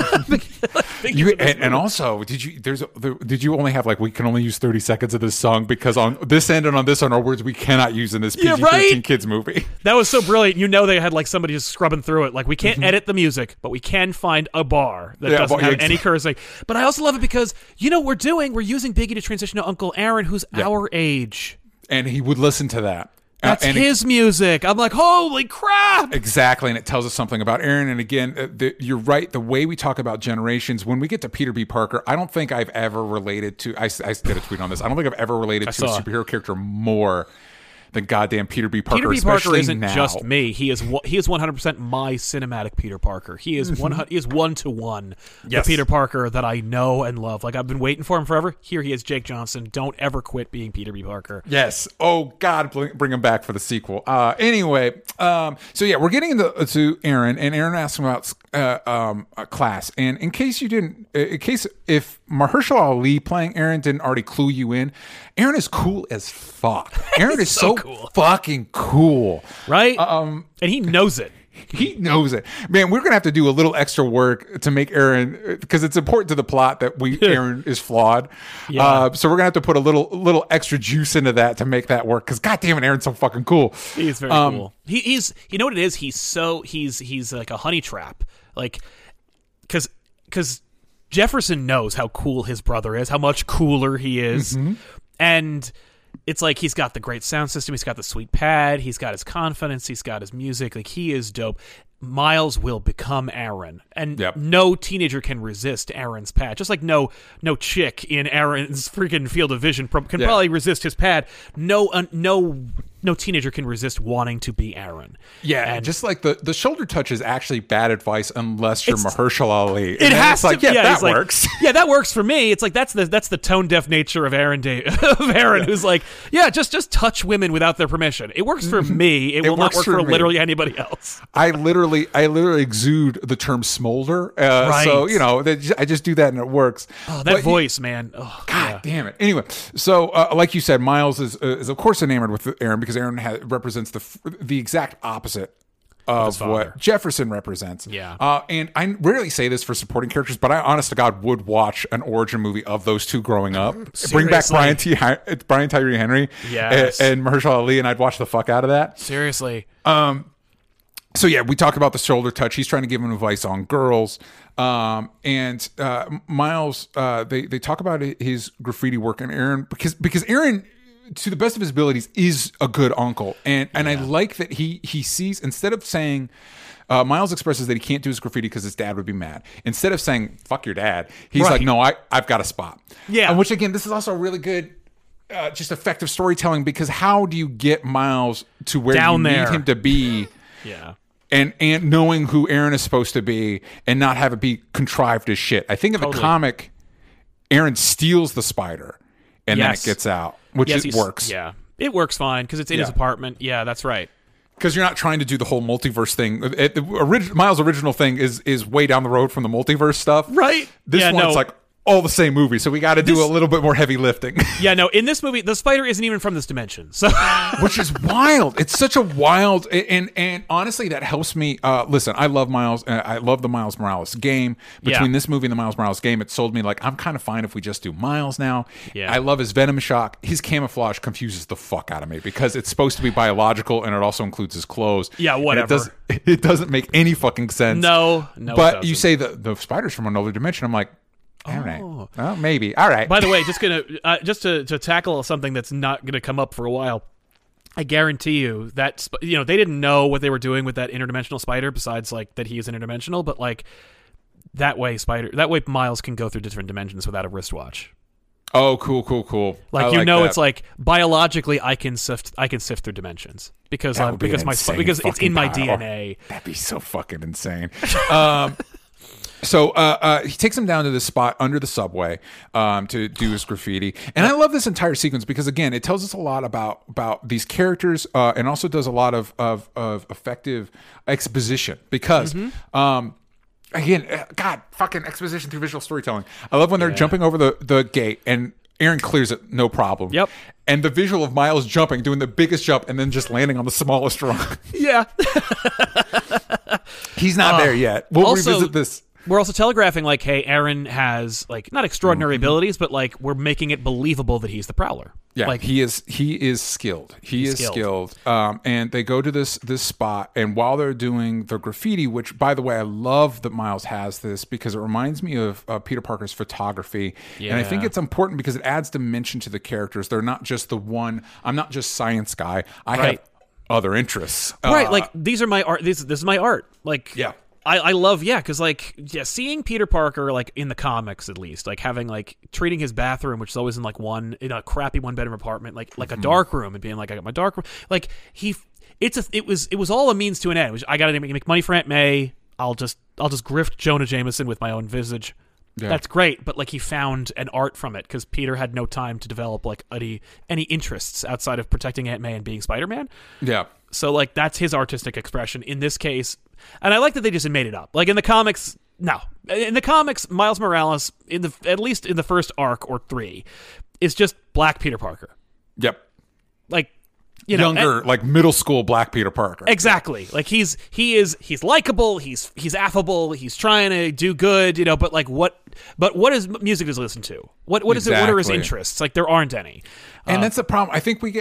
Speaker 1: And also, did you only have like, we can only use 30 seconds of this song because on this end and on this end are words we cannot use in this PG-13
Speaker 2: right?
Speaker 1: kids movie.
Speaker 2: That was so brilliant. You know, they had like somebody just scrubbing through it. Like, we can't edit the music, but we can find a bar that doesn't have any cursing. But I also love it because, you know what we're doing? We're using Biggie to transition to Uncle Aaron, who's our age.
Speaker 1: And he would listen to that.
Speaker 2: That's his music. I'm like, holy crap!
Speaker 1: Exactly, and it tells us something about Aaron. And again, you're right. The way we talk about generations, when we get to Peter B. Parker, I don't think I've ever related to. I did a tweet on this. I don't think I've ever related to a superhero character more than goddamn Peter B. Parker.
Speaker 2: Peter B. Parker isn't
Speaker 1: now.
Speaker 2: just me. He is 100% my cinematic Peter Parker. He is he is 1-to-1
Speaker 1: Yes.
Speaker 2: the Peter Parker that I know and love. Like, I've been waiting for him forever. Here he is, Jake Johnson. Don't ever quit being Peter B. Parker.
Speaker 1: Yes. Oh God, bring him back for the sequel. Anyway, so yeah, we're getting to Aaron, and Aaron asks him about a class. And in case if Mahershala Ali playing Aaron didn't already clue you in, Aaron is cool as fuck. Aaron is so
Speaker 2: cool.
Speaker 1: fucking cool,
Speaker 2: Right? And he knows it.
Speaker 1: He knows it, man. We're gonna have to do a little extra work to make Aaron, because it's important to the plot that Aaron is flawed.
Speaker 2: Yeah.
Speaker 1: So we're gonna have to put a little extra juice into that to make that work. Because God damn it, Aaron's so fucking cool.
Speaker 2: He's very cool. He's you know what it is? He's like a honey trap. Like, because Jefferson knows how cool his brother is, how much cooler he is, and it's like he's got the great sound system, he's got the sweet pad, he's got his confidence, he's got his music. Like, he is dope. Miles will become Aaron, and no teenager can resist Aaron's pad. Just like no chick in Aaron's freaking field of vision can probably resist his pad. No teenager can resist wanting to be Aaron.
Speaker 1: Yeah, and just like the shoulder touch is actually bad advice unless you're Mahershala Ali.
Speaker 2: It has to.
Speaker 1: That works.
Speaker 2: Yeah, that works for me. It's like that's the tone deaf nature of Aaron who's like, just touch women without their permission. It works for me. It will not work for literally anybody else.
Speaker 1: I literally exude the term smolder.
Speaker 2: Right.
Speaker 1: So I just do that and it works.
Speaker 2: Oh, that voice, man. Oh,
Speaker 1: God damn it. Anyway, so like you said, Miles is of course enamored with Aaron because Aaron represents the exact opposite of what Jefferson represents.
Speaker 2: Yeah.
Speaker 1: And I rarely say this for supporting characters, but I honest to God would watch an origin movie of those two growing up. Bring back Brian Tyree Henry and Mahershala Ali, and I'd watch the fuck out of that.
Speaker 2: Seriously.
Speaker 1: So yeah, we talk about the shoulder touch. He's trying to give him advice on girls. And Miles, they talk about his graffiti work, and Aaron, because Aaron, to the best of his abilities, is a good uncle. And I like that he sees, instead of saying, Miles expresses that he can't do his graffiti because his dad would be mad. Instead of saying, fuck your dad, he's like, no, I've got a spot.
Speaker 2: Yeah.
Speaker 1: And which, again, this is also really good, just effective storytelling, because how do you get Miles to where you need him to be?
Speaker 2: Yeah.
Speaker 1: And knowing who Aaron is supposed to be and not have it be contrived as shit. I think in the comic, Aaron steals the spider and then it gets out, which works.
Speaker 2: Yeah, it works fine because it's in his apartment. Yeah, that's right.
Speaker 1: Because you're not trying to do the whole multiverse thing. Miles' original thing is way down the road from the multiverse stuff.
Speaker 2: Right.
Speaker 1: This one's like all the same movie, so we got to do a little bit more heavy lifting.
Speaker 2: Yeah, no, in this movie, the spider isn't even from this dimension, so
Speaker 1: which is wild. It's such a wild, and honestly, that helps me. Listen, I love Miles. I love the Miles Morales game. Between this movie and the Miles Morales game, it sold me like I'm kind of fine if we just do Miles now.
Speaker 2: Yeah.
Speaker 1: I love his Venom shock. His camouflage confuses the fuck out of me because it's supposed to be biological and it also includes his clothes.
Speaker 2: Yeah, whatever.
Speaker 1: It doesn't make any fucking sense.
Speaker 2: No.
Speaker 1: But you say the spider's from another dimension. I'm like, all right. Well, maybe. All right.
Speaker 2: By the way, just to tackle something that's not gonna come up for a while, I guarantee you that they didn't know what they were doing with that interdimensional spider. Besides, like, that he is interdimensional, but like that way Miles can go through different dimensions without a wristwatch.
Speaker 1: Oh, cool.
Speaker 2: Like, it's like biologically I can sift through dimensions because it's in my DNA.
Speaker 1: That'd be so fucking insane. So he takes him down to this spot under the subway to do his graffiti, and I love this entire sequence because again, it tells us a lot about these characters, and also does a lot of effective exposition because. Again, God, fucking exposition through visual storytelling. I love when they're jumping over the gate and Aaron clears it, no problem.
Speaker 2: Yep.
Speaker 1: And the visual of Miles jumping, doing the biggest jump, and then just landing on the smallest rock.
Speaker 2: Yeah.
Speaker 1: He's not there yet. We'll revisit this.
Speaker 2: We're also telegraphing, like, hey, Aaron has, like, not extraordinary abilities, but, like, we're making it believable that he's the Prowler.
Speaker 1: Yeah,
Speaker 2: like,
Speaker 1: he is skilled. He's skilled. And they go to this spot, and while they're doing the graffiti, which, by the way, I love that Miles has this because it reminds me of Peter Parker's photography. Yeah. And I think it's important because it adds dimension to the characters. They're not just the one, I'm not just science guy. I have other interests.
Speaker 2: Right, like, these are my art. This is my art. Like,
Speaker 1: yeah.
Speaker 2: I love, because, like, seeing Peter Parker, like, in the comics, at least, like, having, like, treating his bathroom, which is always in, like, in a crappy one-bedroom apartment, like a dark room, and being like, I got my dark room. Like, it was all a means to an end. I got to make money for Aunt May. I'll just grift Jonah Jameson with my own visage. Yeah. That's great, but, like, he found an art from it, because Peter had no time to develop, like, any interests outside of protecting Aunt May and being Spider-Man.
Speaker 1: Yeah.
Speaker 2: So, like, that's his artistic expression. In this case, and I like that they just made it up. Like, in the comics, no. In the comics, Miles Morales, at least in the first arc or 3, is just Black Peter Parker.
Speaker 1: Yep.
Speaker 2: Like, you know,
Speaker 1: younger, like middle school Black Peter Parker.
Speaker 2: Exactly. Like, he's likable, he's affable, he's trying to do good, you know, but what is music does he listen to? What is it? What are his interests? Like, there aren't any.
Speaker 1: And that's the problem. I think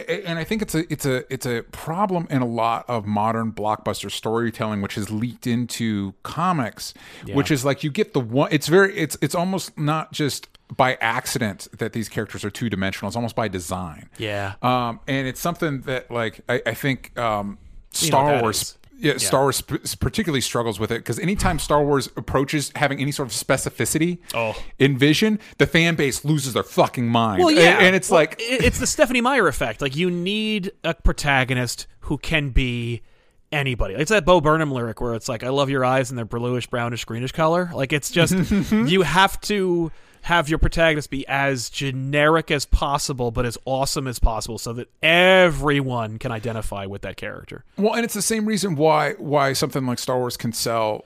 Speaker 1: it's a problem in a lot of modern blockbuster storytelling, which has leaked into comics, which is like you get the one. It's almost not just by accident that these characters are two-dimensional. It's almost by design.
Speaker 2: Yeah.
Speaker 1: And it's something that, like, I think Star Wars. Star Wars particularly struggles with it because anytime Star Wars approaches having any sort of specificity in vision, the fan base loses their fucking mind.
Speaker 2: Well, yeah.
Speaker 1: And it's like...
Speaker 2: It's the Stephanie Meyer effect. Like, you need a protagonist who can be anybody. It's that Bo Burnham lyric where it's like, I love your eyes in their bluish, brownish, greenish color. Like, it's just... you have to have your protagonist be as generic as possible, but as awesome as possible, so that everyone can identify with that character.
Speaker 1: Well, and it's the same reason why something like Star Wars can sell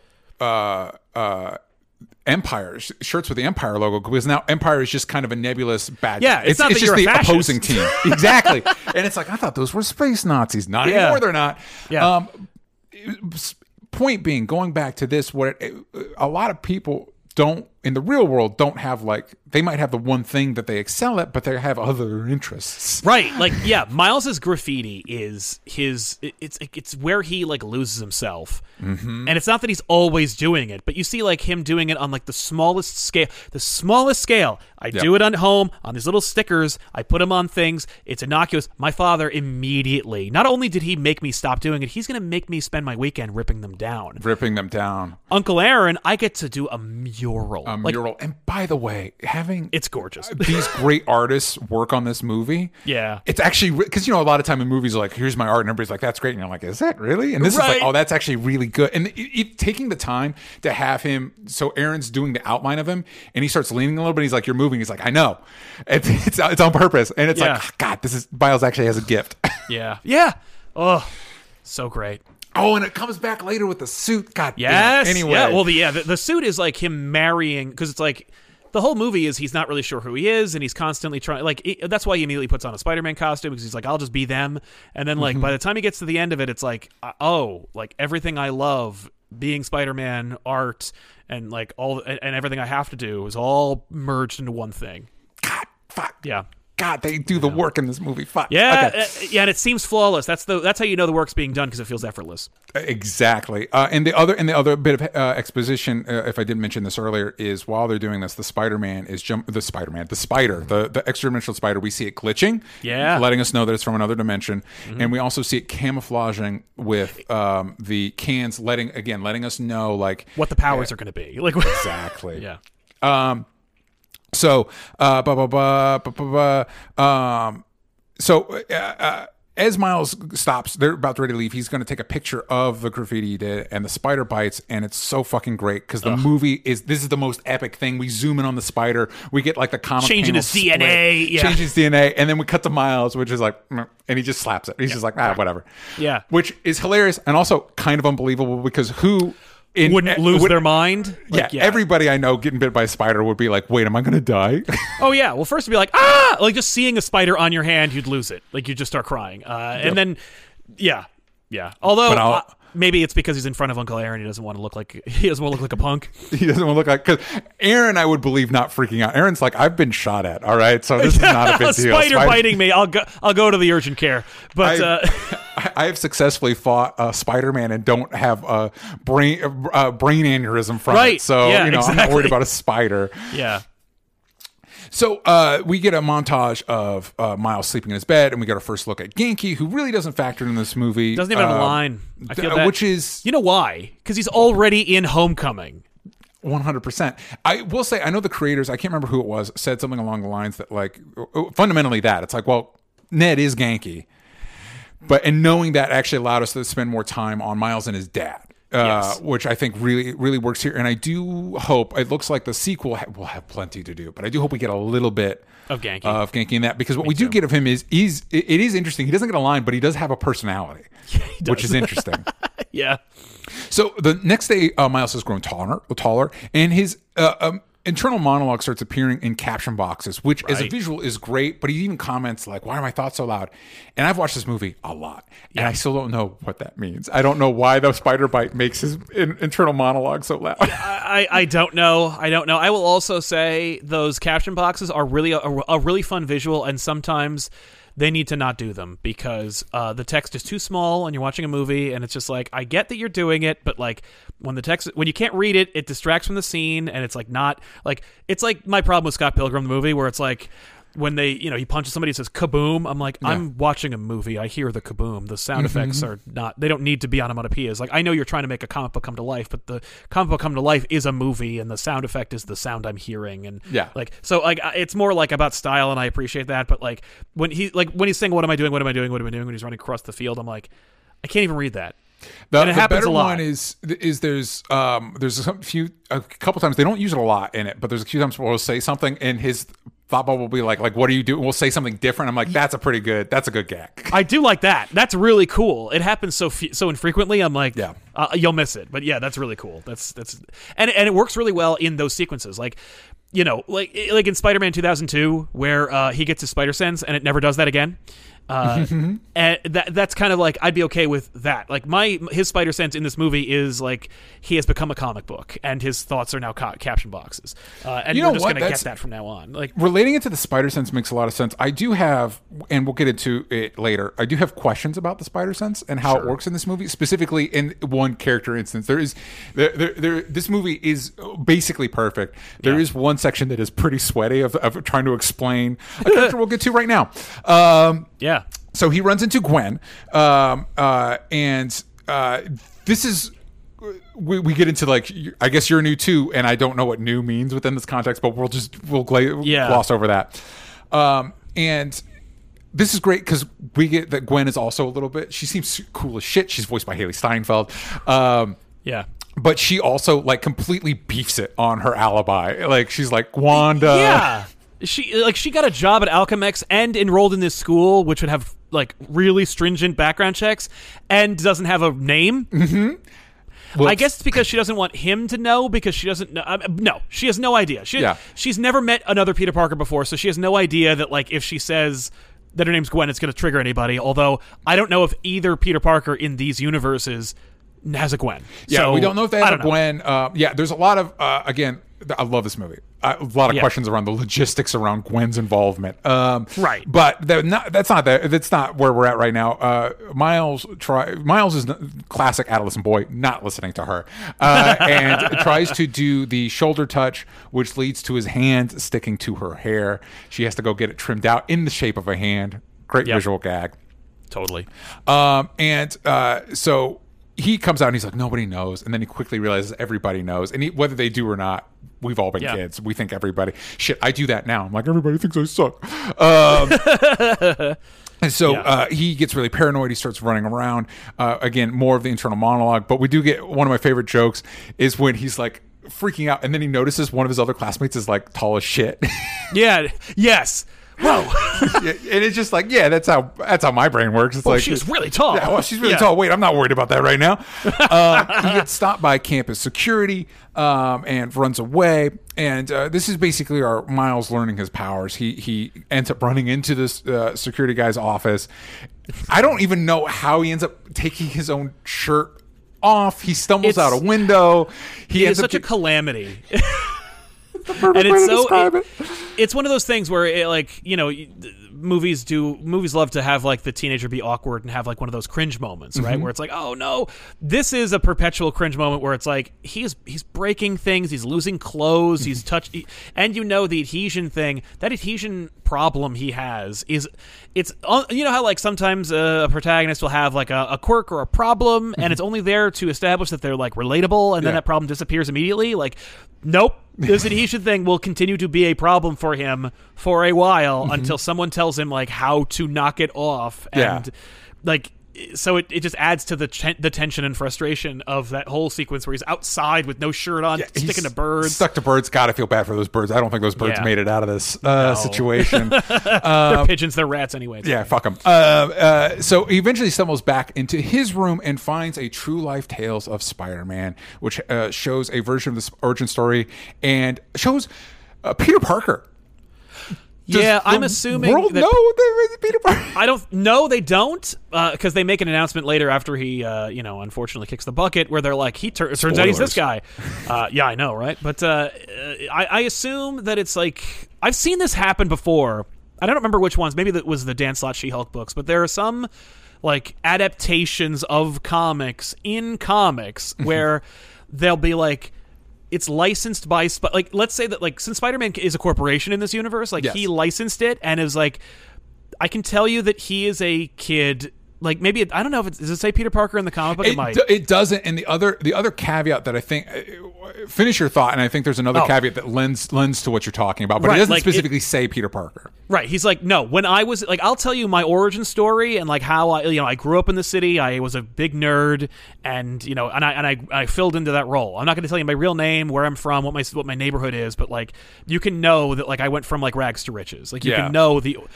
Speaker 1: Empire shirts with the Empire logo, because now Empire is just kind of a nebulous bad.
Speaker 2: Yeah, it's not
Speaker 1: just
Speaker 2: you're
Speaker 1: the
Speaker 2: a
Speaker 1: opposing team. Exactly, and it's like, I thought those were space Nazis. Not anymore. They're not.
Speaker 2: Yeah.
Speaker 1: Point being, going back to this, a lot of people in the real world don't have, like, they might have the one thing that they excel at, but they have other interests.
Speaker 2: Right. Like, yeah, Miles's graffiti is it's where he, like, loses himself. Mm-hmm. And it's not that he's always doing it, but you see, like, him doing it on, like, the smallest scale. I do it at home on these little stickers. I put them on things. It's innocuous. My father immediately, not only did he make me stop doing it, he's going to make me spend my weekend ripping them down. Uncle Aaron, I get to do a mural.
Speaker 1: And by the way,
Speaker 2: it's gorgeous.
Speaker 1: These great artists work on this movie.
Speaker 2: Yeah.
Speaker 1: It's actually, because, you know, a lot of time in movies, like, here's my art, and everybody's like, that's great. And you're like, is that really? And this is like, oh, that's actually really good. And taking the time to have him, so Aaron's doing the outline of him, and he starts leaning a little bit. He's like, you're moving. He's like, I know. It's on purpose. And it's like, God, Miles actually has a gift.
Speaker 2: Yeah. Yeah. Oh, so great.
Speaker 1: Oh, and it comes back later with the suit. God
Speaker 2: yes.
Speaker 1: damn. Anyway.
Speaker 2: Yeah. Well, the suit is like him marrying, because it's like, the whole movie is he's not really sure who he is, and he's constantly trying, like, that's why he immediately puts on a Spider-Man costume, because he's like, I'll just be them. And then, like, by the time he gets to the end of it, it's like, like, everything I love, being Spider-Man, art, and, like, and everything I have to do is all merged into one thing.
Speaker 1: God, fuck.
Speaker 2: Yeah.
Speaker 1: God, they do the work in this movie. Fuck.
Speaker 2: Yeah,
Speaker 1: okay.
Speaker 2: And it seems flawless. That's how you know the work's being done, because it feels effortless.
Speaker 1: Exactly. And the other bit of exposition, if I didn't mention this earlier, is while they're doing this, the spider, the extra-dimensional spider, we see it glitching, letting us know that it's from another dimension, and we also see it camouflaging with the cans, letting us know, like,
Speaker 2: what the powers are going to be. Like,
Speaker 1: exactly.
Speaker 2: Yeah.
Speaker 1: So, as Miles stops, they're about ready to leave. He's going to take a picture of the graffiti he did, and the spider bites, and it's so fucking great because the movie this is the most epic thing. We zoom in on the spider, we get like the comic
Speaker 2: changing his DNA,
Speaker 1: changes his DNA, and then we cut to Miles, which is like, and he just slaps it. He's just like, whatever.
Speaker 2: Yeah,
Speaker 1: which is hilarious and also kind of unbelievable because who
Speaker 2: wouldn't lose their mind?
Speaker 1: Like, everybody I know getting bit by a spider would be like, wait, am I going to die?
Speaker 2: Oh, yeah. Well, first it'd be like, ah! Like, just seeing a spider on your hand, you'd lose it. Like, you'd just start crying. And then, yeah. Although, maybe it's because he's in front of Uncle Aaron. He doesn't want to look like a punk.
Speaker 1: He doesn't want to look like, because Aaron, I would believe, not freaking out. Aaron's like, I've been shot at, all right? So this is not a big deal.
Speaker 2: Spider biting me. I'll go to the urgent care. But
Speaker 1: I have successfully fought Spider-Man and don't have a brain aneurysm from it. So, I'm not worried about a spider.
Speaker 2: Yeah.
Speaker 1: So we get a montage of Miles sleeping in his bed, and we get our first look at Genki, who really doesn't factor in this movie.
Speaker 2: Doesn't even have a line. I feel that.
Speaker 1: Which is...
Speaker 2: You know why? Because he's already in Homecoming.
Speaker 1: 100%. I will say, I know the creators, I can't remember who it was, said something along the lines that, like, fundamentally that. It's like, well, Ned is Genki. And knowing that actually allowed us to spend more time on Miles and his dad.
Speaker 2: Yes.
Speaker 1: Which I think really, really works here. And I do hope, it looks like the sequel will have plenty to do, but I do hope we get a little bit
Speaker 2: of Genki
Speaker 1: in that, because what we do get of him is it is interesting. He doesn't get a line, but he does have a personality, which is interesting.
Speaker 2: Yeah.
Speaker 1: So the next day, Miles has grown taller, and his internal monologue starts appearing in caption boxes, which as a visual is great, but he even comments like, why are my thoughts so loud? And I've watched this movie a lot, and I still don't know what that means. I don't know why the spider bite makes his internal monologue so loud.
Speaker 2: I don't know. I will also say those caption boxes are really a really fun visual, and sometimes they need to not do them because the text is too small and you're watching a movie, and it's just like, I get that you're doing it, but like when you can't read it, it distracts from the scene, and it's like not like, it's like my problem with Scott Pilgrim the movie, where it's like when they, he punches somebody and says kaboom, I'm like, I'm watching a movie, I hear the kaboom, the sound effects are not, they don't need to be onomatopoeias. Like, I know you're trying to make a comic book come to life, but the comic book come to life is a movie, and the sound effect is the sound I'm hearing, and like, so like it's more like about style, and I appreciate that, but like when he's saying what am I doing when he's running across the field, I'm like, I can't even read that.
Speaker 1: The better one is there's a couple times, they don't use it a lot in it, but there's a few times where we'll say something and his thought bubble will be like, what are you doing? We'll say something different. I'm like, that's a good gag.
Speaker 2: I do like that. That's really cool. It happens so infrequently. I'm like, you'll miss it. But yeah, that's really cool. That's and it works really well in those sequences. Like, like in Spider-Man 2002, where he gets his spider sense and it never does that again. And that's kind of like, I'd be okay with that. Like his spider sense in this movie is like, he has become a comic book and his thoughts are now caption boxes. And we're just going to get that from now on. Like,
Speaker 1: relating it to the spider sense makes a lot of sense. I do have, and we'll get into it later, I do have questions about the spider sense and how it works in this movie, specifically in one character instance. This movie is basically perfect. There is one section that is pretty sweaty of trying to explain a character we'll get to right now. So he runs into Gwen, and this is, we get into like, I guess you're new too, and I don't know what new means within this context, but we'll gloss over that. And this is great because we get that Gwen is also a little bit, she seems cool as shit. She's voiced by Haley Steinfeld. But she also like completely beefs it on her alibi. Like, she's like, Wanda.
Speaker 2: Yeah. She got a job at Alchemex and enrolled in this school, which would have like really stringent background checks, and doesn't have a name. Mm-hmm. Well, I guess it's because she doesn't want him to know, because she doesn't know. No, she has no idea. She's never met another Peter Parker before, so she has no idea that like if she says that her name's Gwen, it's going to trigger anybody. Although I don't know if either Peter Parker in these universes has a Gwen.
Speaker 1: Yeah, so, we don't know if they have a Gwen. There's a lot of again. I love this movie. A lot of questions around the logistics around Gwen's involvement.
Speaker 2: Right.
Speaker 1: But that's not where we're at right now. Miles is classic adolescent boy, not listening to her, and tries to do the shoulder touch, which leads to his hand sticking to her hair. She has to go get it trimmed out in the shape of a hand. Great visual gag.
Speaker 2: Totally.
Speaker 1: So he comes out and he's like, nobody knows. And then he quickly realizes everybody knows. And whether they do or not, we've all been kids. We think everybody. Shit, I do that now. I'm like, everybody thinks I suck. And so he gets really paranoid. He starts running around. Again, more of the internal monologue. But we do get one of my favorite jokes is when he's like freaking out, and then he notices one of his other classmates is like tall as shit.
Speaker 2: Yeah. Yes. Whoa.
Speaker 1: And it's just like, yeah, that's how my brain works. It's like
Speaker 2: she's really tall.
Speaker 1: Yeah, well, she's really tall. Wait, I'm not worried about that right now. He gets stopped by campus security and runs away. And this is basically our Miles learning his powers. He ends up running into this security guy's office. I don't even know how he ends up taking his own shirt off. He stumbles out a window.
Speaker 2: It is such a calamity. And it's one of those things where movies love to have like the teenager be awkward and have like one of those cringe moments, right? Where it's like, oh no, this is a perpetual cringe moment where it's like he's breaking things, he's losing clothes, he's touched, and the adhesion thing, that adhesion problem he has is how like sometimes a protagonist will have like a quirk or a problem, and it's only there to establish that they're like relatable, and then that problem disappears immediately. Like, nope. This adhesion thing will continue to be a problem for him for a while until someone tells him like how to knock it off, and like so it just adds to the tension and frustration of that whole sequence where he's outside with no shirt on, sticking to birds.
Speaker 1: Stuck to birds. God, I feel bad for those birds. I don't think those birds made it out of this situation.
Speaker 2: They're pigeons. They're rats anyway.
Speaker 1: Yeah, fuck them. So he eventually stumbles back into his room and finds a True Life Tales of Spider-Man, which shows a version of this origin story and shows Peter Parker.
Speaker 2: I'm assuming
Speaker 1: that Peter Parker.
Speaker 2: I don't know. They don't, because they make an announcement later after he, unfortunately kicks the bucket, where they're like, turns out he's this guy. Yeah, I know, right? But I assume that it's like, I've seen this happen before. I don't remember which ones. Maybe that was the Dan Slott She-Hulk books, but there are some like adaptations of comics in comics where they'll be like, it's licensed by like, let's say that like, since Spider-Man is a corporation in this universe, like he licensed it and is like, I can tell you that he is a kid. Like, maybe I don't know if does it say Peter Parker in the comic book?
Speaker 1: It doesn't. And the other caveat that I think, finish your thought, and I think there's another caveat that lends to what you're talking about, but it doesn't specifically say Peter Parker.
Speaker 2: Right. He's like, no, when I was like, I'll tell you my origin story and like how I grew up in the city. I was a big nerd, and I filled into that role. I'm not going to tell you my real name, where I'm from, what my neighborhood is, but like you can know that like I went from like rags to riches. Like you can know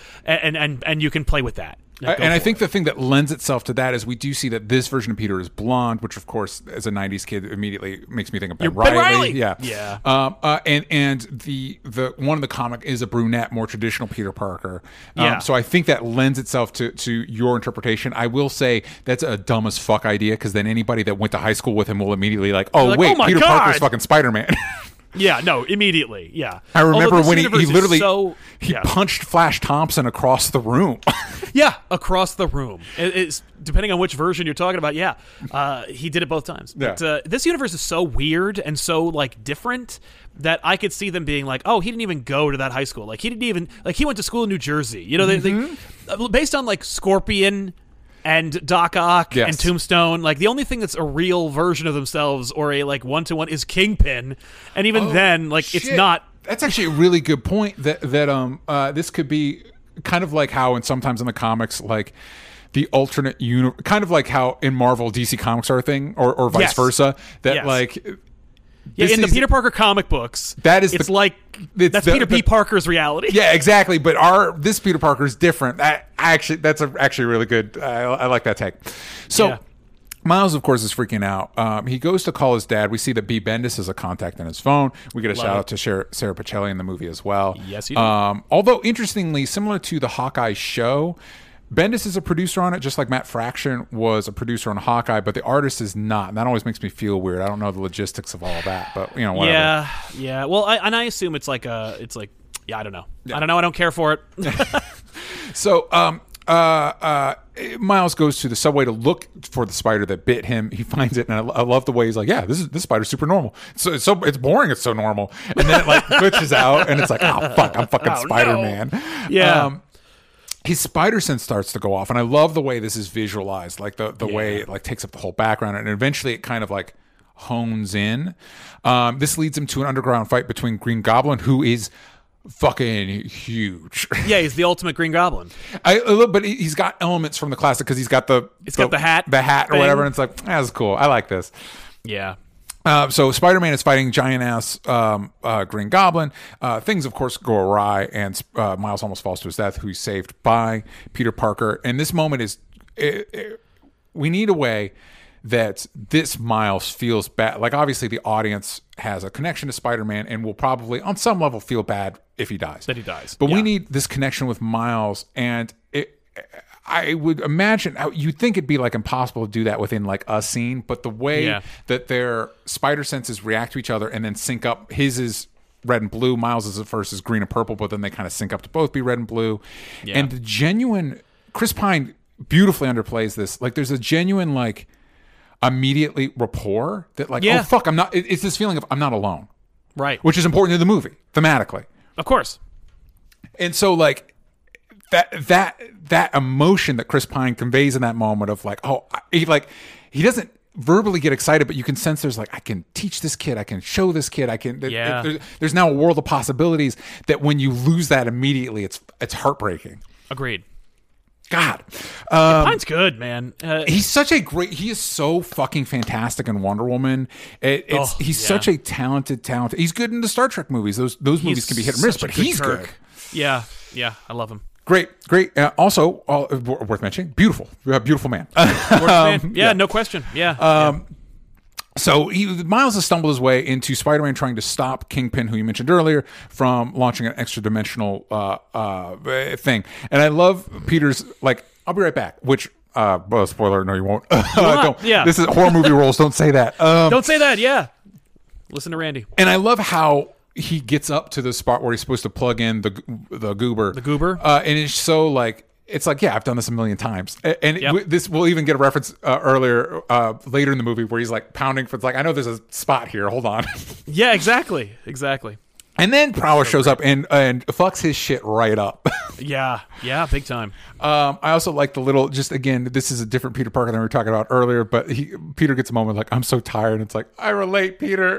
Speaker 2: and you can play with that.
Speaker 1: And I think the thing that lends itself to that is we do see that this version of Peter is blonde, which of course, as a '90s kid, immediately makes me think of Ben Reilly.
Speaker 2: Yeah.
Speaker 1: And the one in the comic is a brunette, more traditional Peter Parker.
Speaker 2: Yeah.
Speaker 1: So I think that lends itself to your interpretation. I will say that's a dumb as fuck idea, because then anybody that went to high school with him will immediately Peter Parker's fucking Spider-Man.
Speaker 2: Yeah, no, immediately. Yeah.
Speaker 1: I remember when he literally
Speaker 2: he
Speaker 1: punched Flash Thompson across the room.
Speaker 2: Yeah, across the room. It's depending on which version you're talking about. Yeah, he did it both times.
Speaker 1: Yeah.
Speaker 2: But this universe is so weird and so like different that I could see them being like, oh, he didn't even go to that high school. Like he didn't even he went to school in New Jersey. You know, they based on like Scorpion and Doc Ock and Tombstone, like the only thing that's a real version of themselves or a like one-to-one is Kingpin, and even then, like it's not.
Speaker 1: That's actually a really good point. That this could be kind of like how, and sometimes in the comics, like the alternate universe, kind of like how in Marvel DC Comics are a thing, or vice versa. That like.
Speaker 2: Yeah, in the Peter Parker comic books,
Speaker 1: that's
Speaker 2: Peter P. Parker's reality.
Speaker 1: Yeah, exactly. But this Peter Parker is different. That's actually really good. I like that take. So Miles, of course, is freaking out. He goes to call his dad. We see that B. Bendis is a contact on his phone. We get a shout out to Sarah Pacelli in the movie as well.
Speaker 2: Yes, you do.
Speaker 1: Although interestingly, similar to the Hawkeye show, Bendis is a producer on it, just like Matt Fraction was a producer on Hawkeye, but the artist is not. And that always makes me feel weird. I don't know the logistics of all that, but whatever.
Speaker 2: Yeah. Well, I assume it's like I don't know. Yeah. I don't know. I don't care for it.
Speaker 1: So, Miles goes to the subway to look for the spider that bit him. He finds it, and I love the way he's like, "Yeah, this spider's super normal. So it's boring. It's so normal." And then it like glitches out, and it's like, "Oh fuck, I'm fucking Spider-Man."
Speaker 2: No. Yeah.
Speaker 1: His spider sense starts to go off, and I love the way this is visualized, like the way it like takes up the whole background, and eventually it kind of like hones in. This leads him to an underground fight between Green Goblin, who is fucking huge.
Speaker 2: Yeah, he's the ultimate Green Goblin.
Speaker 1: But he's got elements from the classic because he's got the
Speaker 2: hat
Speaker 1: or
Speaker 2: thing.
Speaker 1: whatever, and it's like, that's cool. I like this.
Speaker 2: Yeah.
Speaker 1: So Spider-Man is fighting giant-ass Green Goblin. Things, of course, go awry, and Miles almost falls to his death, who he's saved by Peter Parker. And this moment is... we need a way that this Miles feels bad. Like, obviously, the audience has a connection to Spider-Man and will probably, on some level, feel bad if he dies.
Speaker 2: That he dies.
Speaker 1: But we need this connection with Miles, and I would imagine you'd think it'd be like impossible to do that within like a scene, but the way that their spider senses react to each other and then sync up, his is red and blue, Miles is at first is green and purple, but then they kind of sync up to both be red and blue. Yeah. And the genuine Chris Pine beautifully underplays this. Like there's a genuine like immediately rapport that like, oh fuck, I'm not. It's this feeling of I'm not alone,
Speaker 2: right?
Speaker 1: Which is important to the movie thematically,
Speaker 2: of course.
Speaker 1: And so like. That emotion that Chris Pine conveys in that moment of like, he doesn't verbally get excited, but you can sense there's like, I can teach this kid, I can show this kid, I can. There's now a world of possibilities that when you lose that immediately, it's heartbreaking.
Speaker 2: Agreed.
Speaker 1: God,
Speaker 2: Pine's good, man.
Speaker 1: He's such a great. He is so fucking fantastic in Wonder Woman. He's such a talented. He's good in the Star Trek movies. Those movies can be hit or miss, but he's good.
Speaker 2: Yeah, I love him.
Speaker 1: Great. Also, worth mentioning, beautiful man.
Speaker 2: Yeah, no question. Yeah.
Speaker 1: So Miles has stumbled his way into Spider-Man trying to stop Kingpin, who you mentioned earlier, from launching an extra-dimensional thing. And I love Peter's, like, I'll be right back, which, spoiler, no, you won't. Don't. Yeah. This is horror movie rules. Don't say that.
Speaker 2: Don't say that, yeah. Listen to Randy.
Speaker 1: And I love how he gets up to the spot where he's supposed to plug in the goober.
Speaker 2: The goober?
Speaker 1: And it's so, like, it's like, yeah, I've done this a million times. And this we'll even get a reference later in the movie where he's like pounding for, it's like, I know there's a spot here. Hold on.
Speaker 2: Yeah, exactly.
Speaker 1: And then Prowler shows up and fucks his shit right up.
Speaker 2: Yeah, big time.
Speaker 1: I also like the little, just again, this is a different Peter Parker than we were talking about earlier, but Peter gets a moment like, I'm so tired. And it's like, I relate, Peter.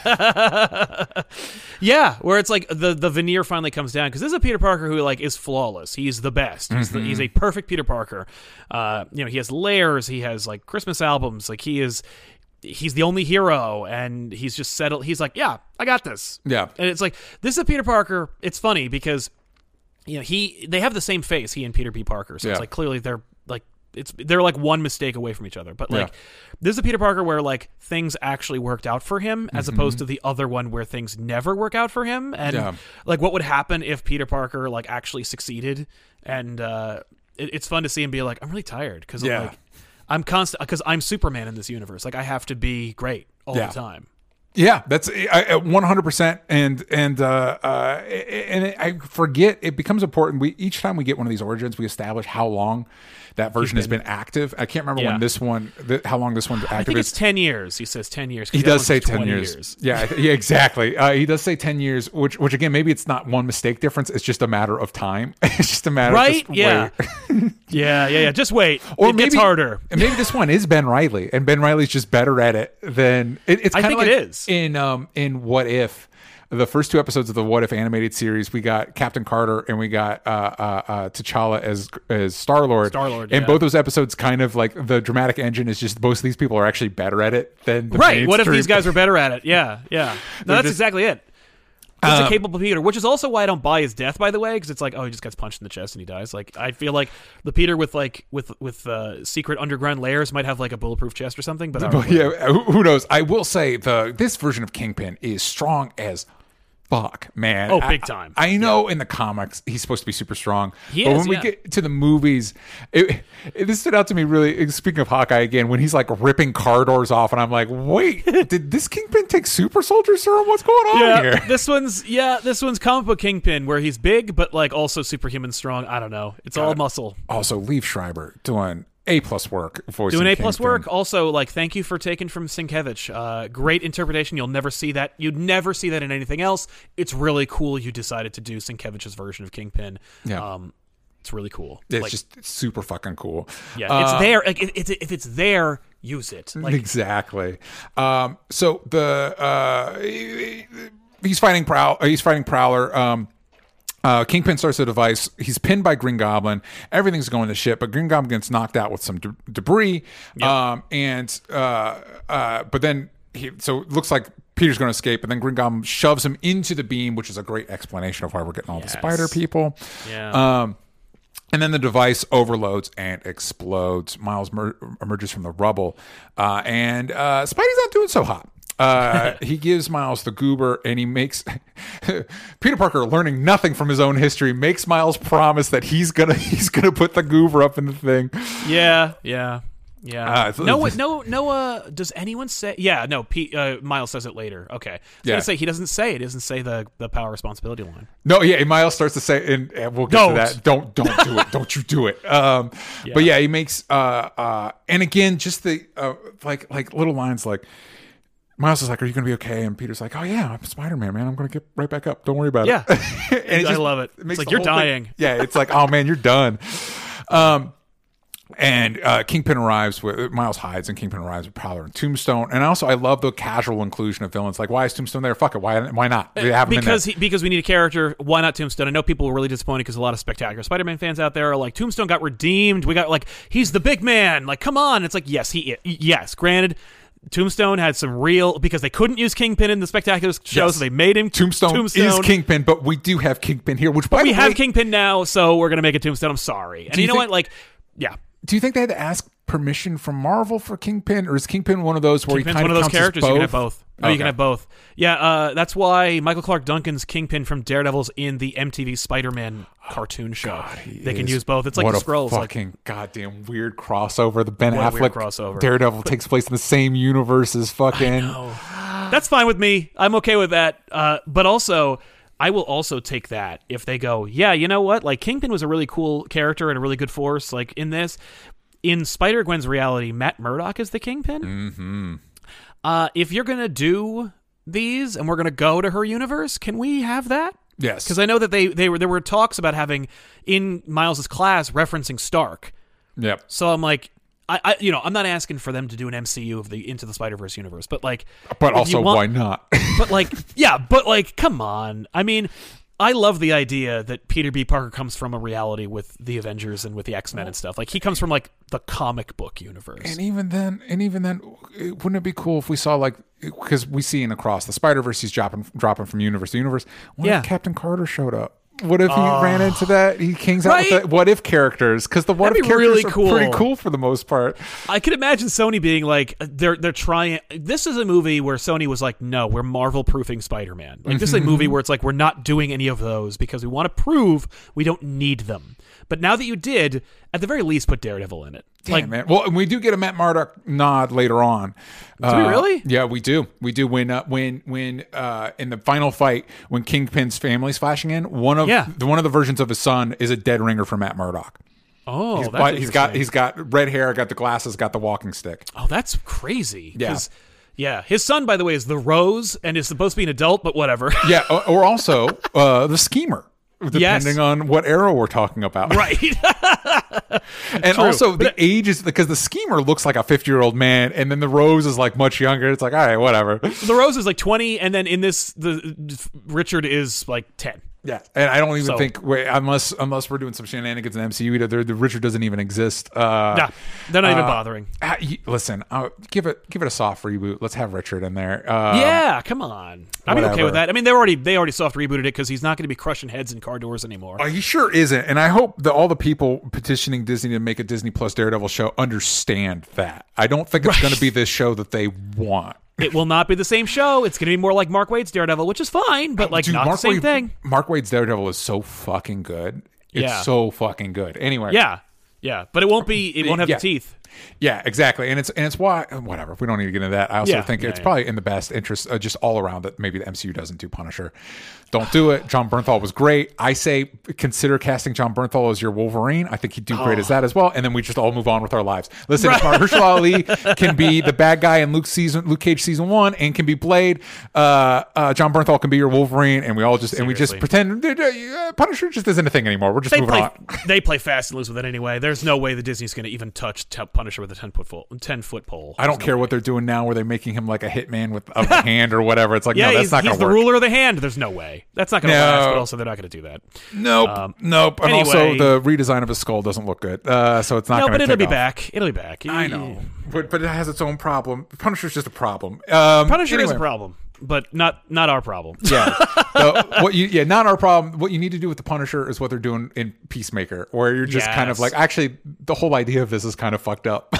Speaker 2: Yeah, where it's like the veneer finally comes down, because this is a Peter Parker who like is flawless. He's the best. He's a perfect Peter Parker. He has layers. He has like Christmas albums. Like he's the only hero, and he's just settled. He's like, yeah, I got this.
Speaker 1: Yeah.
Speaker 2: And it's like, this is a Peter Parker. It's funny because, they have the same face, he and Peter B. Parker. So it's like, clearly they're like one mistake away from each other. But like, this is a Peter Parker where like things actually worked out for him, as opposed to the other one where things never work out for him. And like, what would happen if Peter Parker like actually succeeded? And it's fun to see him be like, I'm really tired because I'm constant, because I'm Superman in this universe. Like, I have to be great all the time.
Speaker 1: Yeah, that's 100%. And I forget, it becomes important. Each time we get one of these origins, we establish how long that version has been active. I can't remember when how long this one's active.
Speaker 2: I think it's 10 years. He says 10 years.
Speaker 1: He does say 10 years. Yeah, exactly. He does say 10 years, which again, maybe it's not one mistake difference. It's just a matter of time. It's just a matter of just wait.
Speaker 2: Yeah. Just wait. Or maybe, gets harder.
Speaker 1: And maybe this one is Ben Reilly, and Ben Reilly's just better at it than it's kind of like
Speaker 2: it is.
Speaker 1: In What If, the first two episodes of the What If animated series, we got Captain Carter and we got T'Challa as Star-Lord. And both those episodes, kind of like the dramatic engine is just most of these people are actually better at it than the mainstream.
Speaker 2: What if these guys are better at it? Yeah. No, that's exactly it. It's a capable Peter, which is also why I don't buy his death, by the way, because it's like, oh, he just gets punched in the chest and he dies. Like, I feel like the Peter with secret underground layers might have like a bulletproof chest or something. But
Speaker 1: who knows? I will say this version of Kingpin is strong as fuck, man.
Speaker 2: Oh, big time.
Speaker 1: I know in the comics he's supposed to be super strong.
Speaker 2: But
Speaker 1: when we get to the movies, this stood out to me really, speaking of Hawkeye again, when he's like ripping car doors off and I'm like, wait, did this Kingpin take super soldier serum? What's going on here?
Speaker 2: This one's comic book Kingpin, where he's big but like also superhuman strong. I don't know. It's all muscle.
Speaker 1: Also, Liev Schreiber doing A+ work voicing
Speaker 2: doing A+
Speaker 1: Kingpin.
Speaker 2: work. Also, like, thank you for taking from Sienkiewicz. Great interpretation. You'll never see that. You'd never see that in anything else. It's really cool you decided to do Sienkiewicz's version of Kingpin. Yeah. It's really cool.
Speaker 1: It's just super fucking cool.
Speaker 2: Yeah, it's there. Like, if it's there, use it. Like,
Speaker 1: exactly. So he's fighting Prowler. Kingpin starts the device. He's pinned by Green Goblin. Everything's going to shit, but Green Goblin gets knocked out with some debris. But then so it looks like Peter's going to escape, and then Green Goblin shoves him into the beam, which is a great explanation of why we're getting all the spider people.
Speaker 2: Yeah.
Speaker 1: And then the device overloads and explodes. Miles emerges from the rubble, and Spidey's not doing so hot. He gives Miles the goober, and he makes Peter Parker, learning nothing from his own history, makes Miles promise that he's gonna put the goober up in the thing.
Speaker 2: Yeah. No. Does anyone say? Yeah. No. Miles says it later. Okay. I was gonna say he doesn't say it. He doesn't say the power responsibility line.
Speaker 1: No. Yeah. Miles starts to say, and we'll get to that. Don't do it. Don't you do it. But yeah, he makes and again, just the like little lines like. Miles is like, "Are you going to be okay?" And Peter's like, "Oh yeah, I'm Spider-Man, man. I'm going to get right back up. Don't worry about it." And
Speaker 2: I love it. It's like you're dying.
Speaker 1: Yeah, it's like, "Oh man, you're done." And Kingpin arrives with Miles hides, and Kingpin arrives with Prowler and Tombstone. And also, I love the casual inclusion of villains. Like, why is Tombstone there? Fuck it. Why not? We have him
Speaker 2: because we need a character. Why not Tombstone? I know people were really disappointed because a lot of Spectacular Spider-Man fans out there are like, Tombstone got redeemed. We got like, he's the big man. Like, come on. It's like, yes, granted. Tombstone had some real, because they couldn't use Kingpin in the Spectacular show, so they made him
Speaker 1: Tombstone is Kingpin, but we do have Kingpin here, which
Speaker 2: we have Kingpin now, so we're gonna make it Tombstone. I'm sorry. And you know what? Like, yeah.
Speaker 1: Do you think they had to ask permission from Marvel for Kingpin, or is Kingpin one of those where
Speaker 2: Kingpin's
Speaker 1: he kind
Speaker 2: one
Speaker 1: of
Speaker 2: of those characters? You can have both. No,
Speaker 1: okay.
Speaker 2: You can have both. Yeah, that's why Michael Clark Duncan's Kingpin from Daredevil's in the MTV Spider-Man cartoon show. God, they can use both. It's like
Speaker 1: what
Speaker 2: the Skrulls.
Speaker 1: What a fucking goddamn weird crossover. The Ben Affleck
Speaker 2: crossover.
Speaker 1: Daredevil takes place in the same universe as fucking...
Speaker 2: That's fine with me. I'm okay with that. But also... I will also take that if they go, yeah, you know what? Like, Kingpin was a really cool character and a really good force. Like, in this, in Spider-Gwen's reality, Matt Murdock is the Kingpin.
Speaker 1: Mm-hmm.
Speaker 2: If you're going to do these and we're going to go to her universe, can we have that?
Speaker 1: Yes.
Speaker 2: Because I know that there were talks about having, in Miles's class, referencing Stark.
Speaker 1: Yep.
Speaker 2: So I'm like, I'm not asking for them to do an MCU of the Into the Spider-Verse universe, but like,
Speaker 1: why not?
Speaker 2: but like, come on. I mean, I love the idea that Peter B. Parker comes from a reality with the Avengers and with the X-Men and stuff. Like, he comes from like the comic book universe.
Speaker 1: And even then, wouldn't it be cool if we saw like, because we see in Across the Spider-Verse, he's dropping from universe to universe. What if Captain Carter showed up? What if he ran into that? He hangs out with the what if characters, because the what if characters are pretty cool for the most part.
Speaker 2: I could imagine Sony being like, they're trying. This is a movie where Sony was like, no, we're Marvel proofing Spider-Man. Like, this is a movie where it's like, we're not doing any of those because we want to prove we don't need them. But now that you did, at the very least, put Daredevil in it.
Speaker 1: Damn, like, man. Well, we do get a Matt Murdock nod later on.
Speaker 2: Do we really?
Speaker 1: Yeah, we do. We do. When in the final fight, when Kingpin's family's flashing in, one of the versions of his son is a dead ringer for Matt Murdock.
Speaker 2: Oh,
Speaker 1: he's got red hair, got the glasses, got the walking stick.
Speaker 2: Oh, that's crazy. Yeah, his son, by the way, is the Rose and is supposed to be an adult, but whatever.
Speaker 1: Yeah, or also the Schemer. Depending on what era we're talking about.
Speaker 2: Right.
Speaker 1: And also the age is because the Schemer looks like a 50-year-old man, and then the Rose is like much younger. It's like, all right, whatever.
Speaker 2: The Rose is like 20, and then in this, the Richard is like 10.
Speaker 1: Yeah, and I don't even think unless we're doing some shenanigans in MCU, the Richard doesn't even exist.
Speaker 2: Nah, they're not even bothering.
Speaker 1: Listen, give it a soft reboot. Let's have Richard in there.
Speaker 2: Yeah, come on. I'd be okay with that. I mean, they already soft rebooted it because he's not going to be crushing heads in car doors anymore.
Speaker 1: Oh, he sure isn't. And I hope that all the people petitioning Disney to make a Disney Plus Daredevil show understand that. I don't think it's going to be this show that they want.
Speaker 2: It will not be the same show. It's going to be more like Mark Waid's Daredevil, which is fine, but not the same thing.
Speaker 1: Mark Waid's Daredevil is so fucking good. It's so fucking good. Anyway.
Speaker 2: Yeah, but it won't have the teeth.
Speaker 1: Yeah, exactly. And it's why, whatever, we don't need to get into that. I also think it's probably in the best interest just all around that maybe the MCU doesn't do Punisher. Don't do it. Jon Bernthal was great. I say consider casting Jon Bernthal as your Wolverine. I think he'd do great as that as well. And then we just all move on with our lives. Listen, if Mahershala Ali can be the bad guy in Luke Cage season 1 and can be Blade, Jon Bernthal can be your Wolverine, and we all just pretend Punisher just isn't a thing anymore. We're just moving on.
Speaker 2: They play fast and loose with it anyway. There's no way the Disney's going to even touch Punisher with a 10-foot pole.
Speaker 1: I don't care what they're doing now, where they're making him like a hitman with a hand or whatever. It's like,
Speaker 2: yeah,
Speaker 1: no, that's not going
Speaker 2: he's
Speaker 1: to work.
Speaker 2: the ruler of the hand. There's no way. That's not going to last, but also they're not going to do that.
Speaker 1: Nope. Nope. And also, the redesign of his skull doesn't look good. So it's not going to
Speaker 2: but it'll be back. It'll be back.
Speaker 1: I know. But it has its own problem. Punisher's just a problem.
Speaker 2: Punisher is a problem. But not our problem.
Speaker 1: Yeah. Not our problem. What you need to do with the Punisher is what they're doing in Peacemaker, where you're just kind of like, actually, the whole idea of this is kind of fucked up.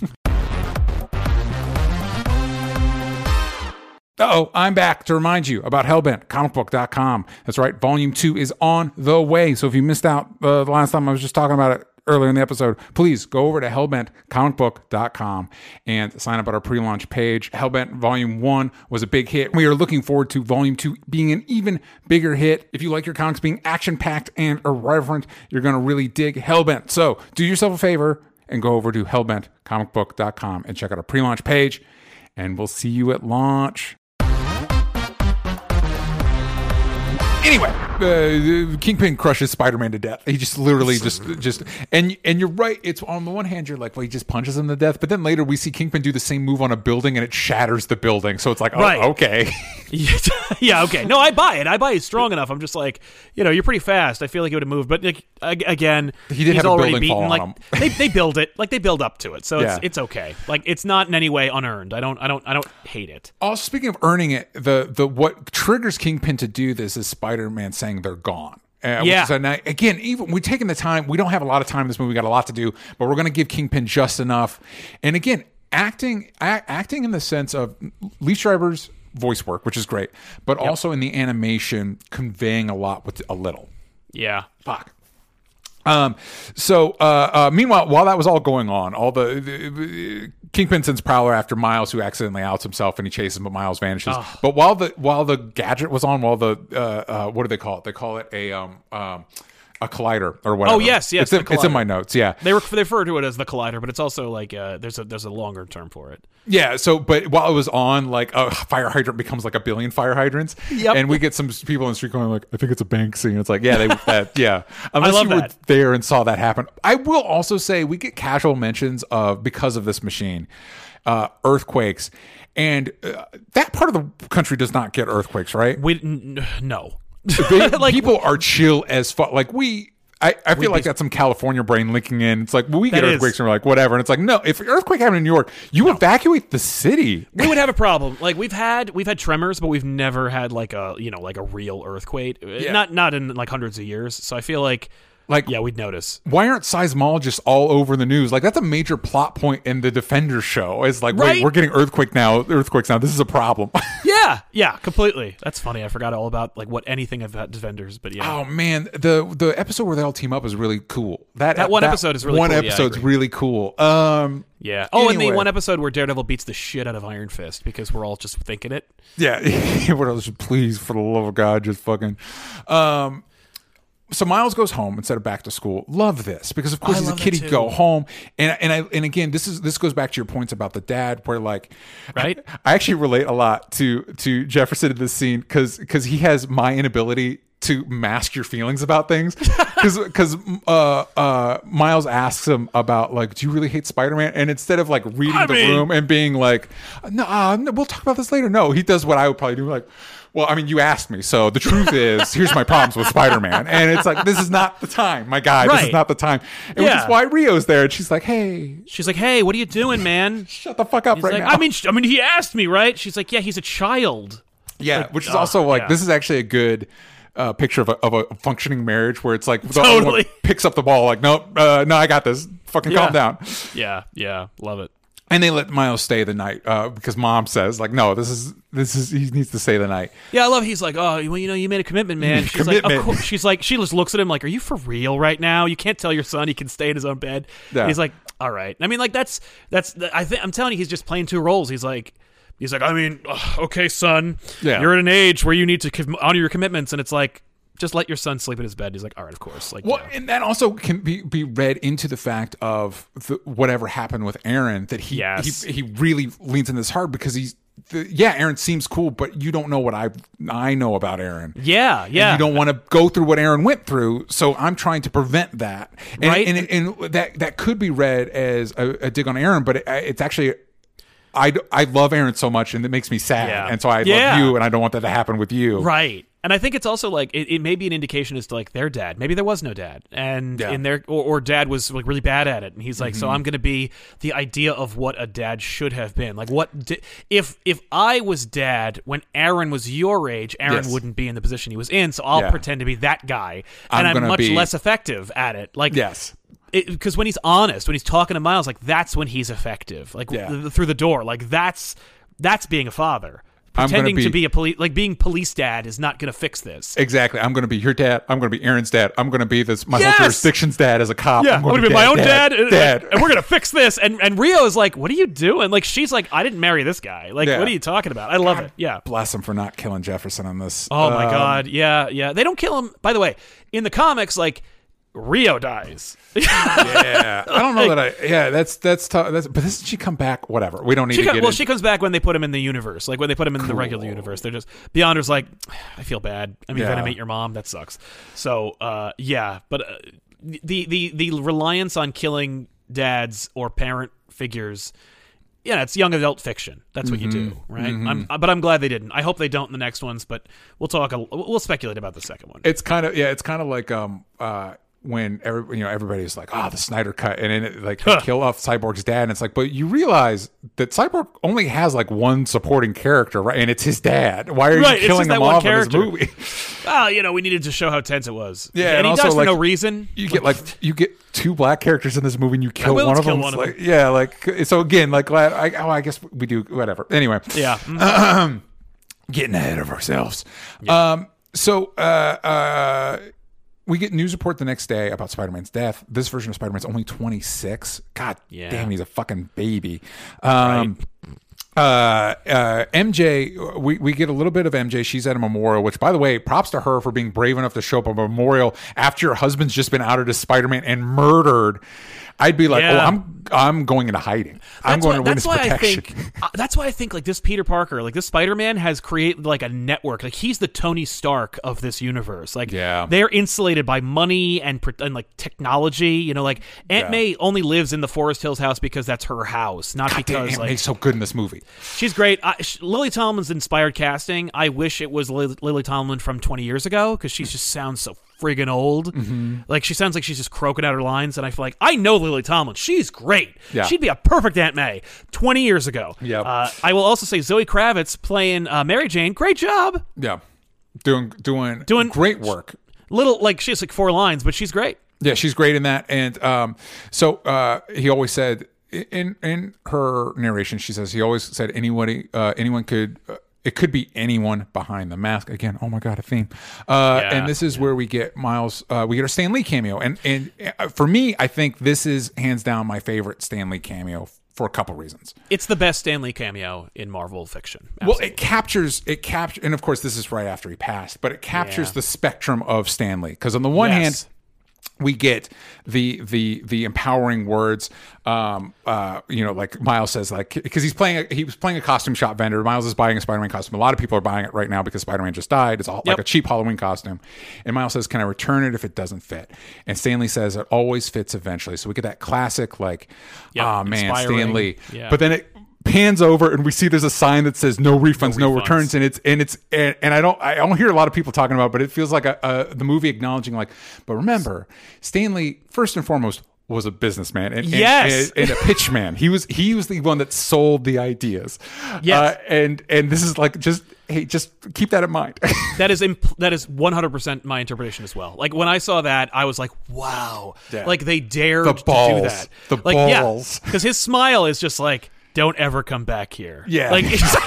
Speaker 1: I'm back to remind you about Hellbent, comicbook.com. That's right, Volume 2 is on the way. So if you missed out the last time I was just talking about it earlier in the episode, please go over to hellbentcomicbook.com and sign up at our pre-launch page. Hellbent Volume 1 was a big hit. We are looking forward to Volume 2 being an even bigger hit. If you like your comics being action-packed and irreverent, you're going to really dig Hellbent. So do yourself a favor and go over to hellbentcomicbook.com and check out our pre-launch page, and we'll see you at launch. Anyway, Kingpin crushes Spider-Man to death. He just literally and you're right. It's on the one hand, you're like, well, he just punches him to death. But then later we see Kingpin do the same move on a building and it shatters the building. So it's like, oh, okay.
Speaker 2: Yeah, okay. No, I buy it. I buy it strong enough. I'm just like, you're pretty fast. I feel like he would have moved. But again, he's already beaten. Like they build it. Like they build up to it. So it's okay. Like it's not in any way unearned. I don't hate it.
Speaker 1: Also, speaking of earning it, the what triggers Kingpin to do this is Spider-Man saying they're gone. Again, even we're taking the time. We don't have a lot of time in this movie. We got a lot to do, but we're going to give Kingpin just enough. And again, acting in the sense of Lee Schreiber's voice work, which is great, but also in the animation, conveying a lot with a little.
Speaker 2: Yeah.
Speaker 1: Fuck. Meanwhile, while that was all going on, all the Kingpin sends Prowler after Miles, who accidentally outs himself, and he chases him, but Miles vanishes. Oh. But while the gadget was on, while the what do they call it? They call it a collider or whatever.
Speaker 2: Oh yes,
Speaker 1: it's in my notes. Yeah,
Speaker 2: they refer to it as the collider, but it's also like there's a longer term for it.
Speaker 1: Yeah. So, but while it was on, like a fire hydrant becomes like a billion fire hydrants. Yep. And we get some people in the street going like, "I think it's a Banksy." And it's like, yeah, Unless you were there and saw that happen. I will also say we get casual mentions of, because of this machine, earthquakes, and that part of the country does not get earthquakes, right?
Speaker 2: No.
Speaker 1: People are chill as fuck. Like I feel like that's some California brain linking in. It's like, well, we get earthquakes and we're like, whatever. And it's like, no, if an earthquake happened in New York, you evacuate the city.
Speaker 2: We would have a problem. Like we've had tremors, but we've never had like a real earthquake. Yeah. Not in like hundreds of years. So I feel like we'd notice.
Speaker 1: Why aren't seismologists all over the news? Like that's a major plot point in the Defenders show. It's like, wait, we're getting earthquakes now. This is a problem.
Speaker 2: Yeah, completely. That's funny. I forgot all about like anything about Defenders, but yeah.
Speaker 1: Oh man, the episode where they all team up is really cool. That one
Speaker 2: episode is really
Speaker 1: cool.
Speaker 2: One
Speaker 1: episode's really cool.
Speaker 2: Yeah. Oh, anyway. And the one episode where Daredevil beats the shit out of Iron Fist because we're all just thinking it.
Speaker 1: Yeah. What else? Please, for the love of God, just fucking. So Miles goes home instead of back to school. Love this because of course he's a kid. He'd go home, and again this goes back to your points about the dad, where like,
Speaker 2: right? I
Speaker 1: actually relate a lot to Jefferson in this scene because he has my inability to mask your feelings about things. Because Miles asks him about like, do you really hate Spider-Man? And instead of like reading the room and being like, no, we'll talk about this later. No, he does what I would probably do, like, well, I mean, you asked me, so the truth is, here's my problems with Spider-Man. And it's like, this is not the time, my guy. Right. This is not the time. And which is why Rio's there. And she's like, hey,
Speaker 2: what are you doing, man?
Speaker 1: Shut the fuck up now.
Speaker 2: I mean, he asked me, right? She's like, yeah, he's a child.
Speaker 1: Yeah, like, which is also like, this is actually a good picture of a functioning marriage where it's like, the
Speaker 2: totally
Speaker 1: other one picks up the ball, like, no, I got this. Fucking calm down.
Speaker 2: Yeah, love it.
Speaker 1: And they let Miles stay the night because Mom says, like, no, this is he needs to stay the night.
Speaker 2: Yeah, I love. He's like, oh, well, you made a commitment, man. She's like, of course. She's like, she just looks at him like, are you for real right now? You can't tell your son he can stay in his own bed. Yeah. He's like, all right. I mean, like that's. I'm telling you, he's just playing two roles. He's like, I mean, okay, son, you're at an age where you need to honor your commitments, and it's like, just let your son sleep in his bed. He's like, all right, of course. Like,
Speaker 1: and that also can be read into the fact of whatever happened with Aaron, that he really leans in this hard because Aaron seems cool, but you don't know what I know about Aaron.
Speaker 2: Yeah.
Speaker 1: And you don't want to go through what Aaron went through, so I'm trying to prevent that. And,
Speaker 2: right.
Speaker 1: And that could be read as a dig on Aaron, but it's actually. I love Aaron so much, and it makes me sad, and so I love you, and I don't want that to happen with you.
Speaker 2: Right. And I think it's also like it may be an indication as to like their dad. Maybe there was no dad, and in their or dad was like really bad at it, and he's like, so I'm going to be the idea of what a dad should have been. Like, if I was dad when Aaron was your age, Aaron wouldn't be in the position he was in. So I'll pretend to be that guy, and I'm much less effective at it. Like, because when he's honest, when he's talking to Miles, like that's when he's effective. Like through the door, like that's being a father. Pretending to be a being police dad is not going to fix this.
Speaker 1: Exactly. I'm going to be your dad. I'm going to be Aaron's dad. I'm going to be my whole jurisdiction's dad as a cop.
Speaker 2: Yeah, I'm going to be my own dad. And we're going to fix this. And Rio is like, what are you doing? Like, she's like, I didn't marry this guy. Like, what are you talking about? I love it. Yeah.
Speaker 1: Bless him for not killing Jefferson on this.
Speaker 2: Oh, my God. Yeah. They don't kill him. By the way, in the comics, like, Rio dies.
Speaker 1: I don't know that's tough. But doesn't she come back? Whatever. We don't need to get
Speaker 2: she comes back when they put him in the universe. Like when they put him in the regular universe. They're just Beyonder's like, I feel bad. I mean, Venom ate your mom. That sucks. So but the reliance on killing dads or parent figures. Yeah, it's young adult fiction. That's what you do, right? But I'm glad they didn't. I hope they don't in the next ones. But we'll speculate about the second one.
Speaker 1: It's kind of like when everybody's like, the Snyder cut, and then they kill off Cyborg's dad, and it's like, but you realize that Cyborg only has like one supporting character, right? And it's his dad. Why are you killing him off in this movie?
Speaker 2: Well, we needed to show how tense it was.
Speaker 1: Yeah,
Speaker 2: and he
Speaker 1: also,
Speaker 2: dies for no reason.
Speaker 1: You get two black characters in this movie, and you kill one of them. So again, I guess we do whatever. Anyway, getting ahead of ourselves. Yeah. We get news report the next day about Spider-Man's death. This version of Spider-Man's only 26. God damn, he's a fucking baby. MJ, we get a little bit of MJ. She's at a memorial, which, by the way, props to her for being brave enough to show up at a memorial after your husband's just been outed as Spider-Man and murdered. I'd be like, I'm going into hiding. I'm going to witness protection.
Speaker 2: That's why I think like this Peter Parker, like this Spider-Man has created like a network. Like he's the Tony Stark of this universe. Like they're insulated by money and like technology. You know, like Aunt May only lives in the Forest Hills house because that's her house, not because
Speaker 1: Aunt May's so good in this movie.
Speaker 2: She's great. Lily Tomlin's inspired casting. I wish it was Lily Tomlin from 20 years ago because she just sounds so friggin' old. Like she sounds like she's just croaking out her lines, and I feel like I know Lily Tomlin. She's great. She'd be a perfect Aunt May 20 years ago. I will also say Zoe Kravitz playing Mary Jane. Great job.
Speaker 1: Doing great work.
Speaker 2: Little like she has like 4 lines, but she's great.
Speaker 1: Yeah, she's great in that. And so he always said in her narration, she says he always said anyone could. It could be anyone behind the mask. Again, oh my God, a theme. And this is where we get Miles. We get our Stan Lee cameo, and for me, I think this is hands down my favorite Stan Lee cameo for a couple reasons.
Speaker 2: It's the best Stan Lee cameo in Marvel fiction. Absolutely.
Speaker 1: Well, it captures, and of course, this is right after he passed, but it captures the spectrum of Stan Lee. Because on the one hand, we get the empowering words, like Miles says, like because he was playing a costume shop vendor. Miles is buying a Spider-Man costume. A lot of people are buying it right now because Spider-Man just died. It's all like a cheap Halloween costume. And Miles says, "Can I return it if it doesn't fit?" And Stan Lee says, "It always fits eventually." So we get that classic like, "Oh man, inspiring. Stan Lee." Yeah. But then it pans over and we see there's a sign that says no refunds, no returns, and I don't hear a lot of people talking about it, but it feels like the movie acknowledging like, but remember, Stan Lee first and foremost was a businessman and a pitchman. He was the one that sold the ideas. And this is like just keep that in mind.
Speaker 2: That is 100% my interpretation as well. Like when I saw that, I was like, wow, like they dared to do that.
Speaker 1: The balls,
Speaker 2: because his smile is just like, don't ever come back here.
Speaker 1: Yeah.
Speaker 2: Like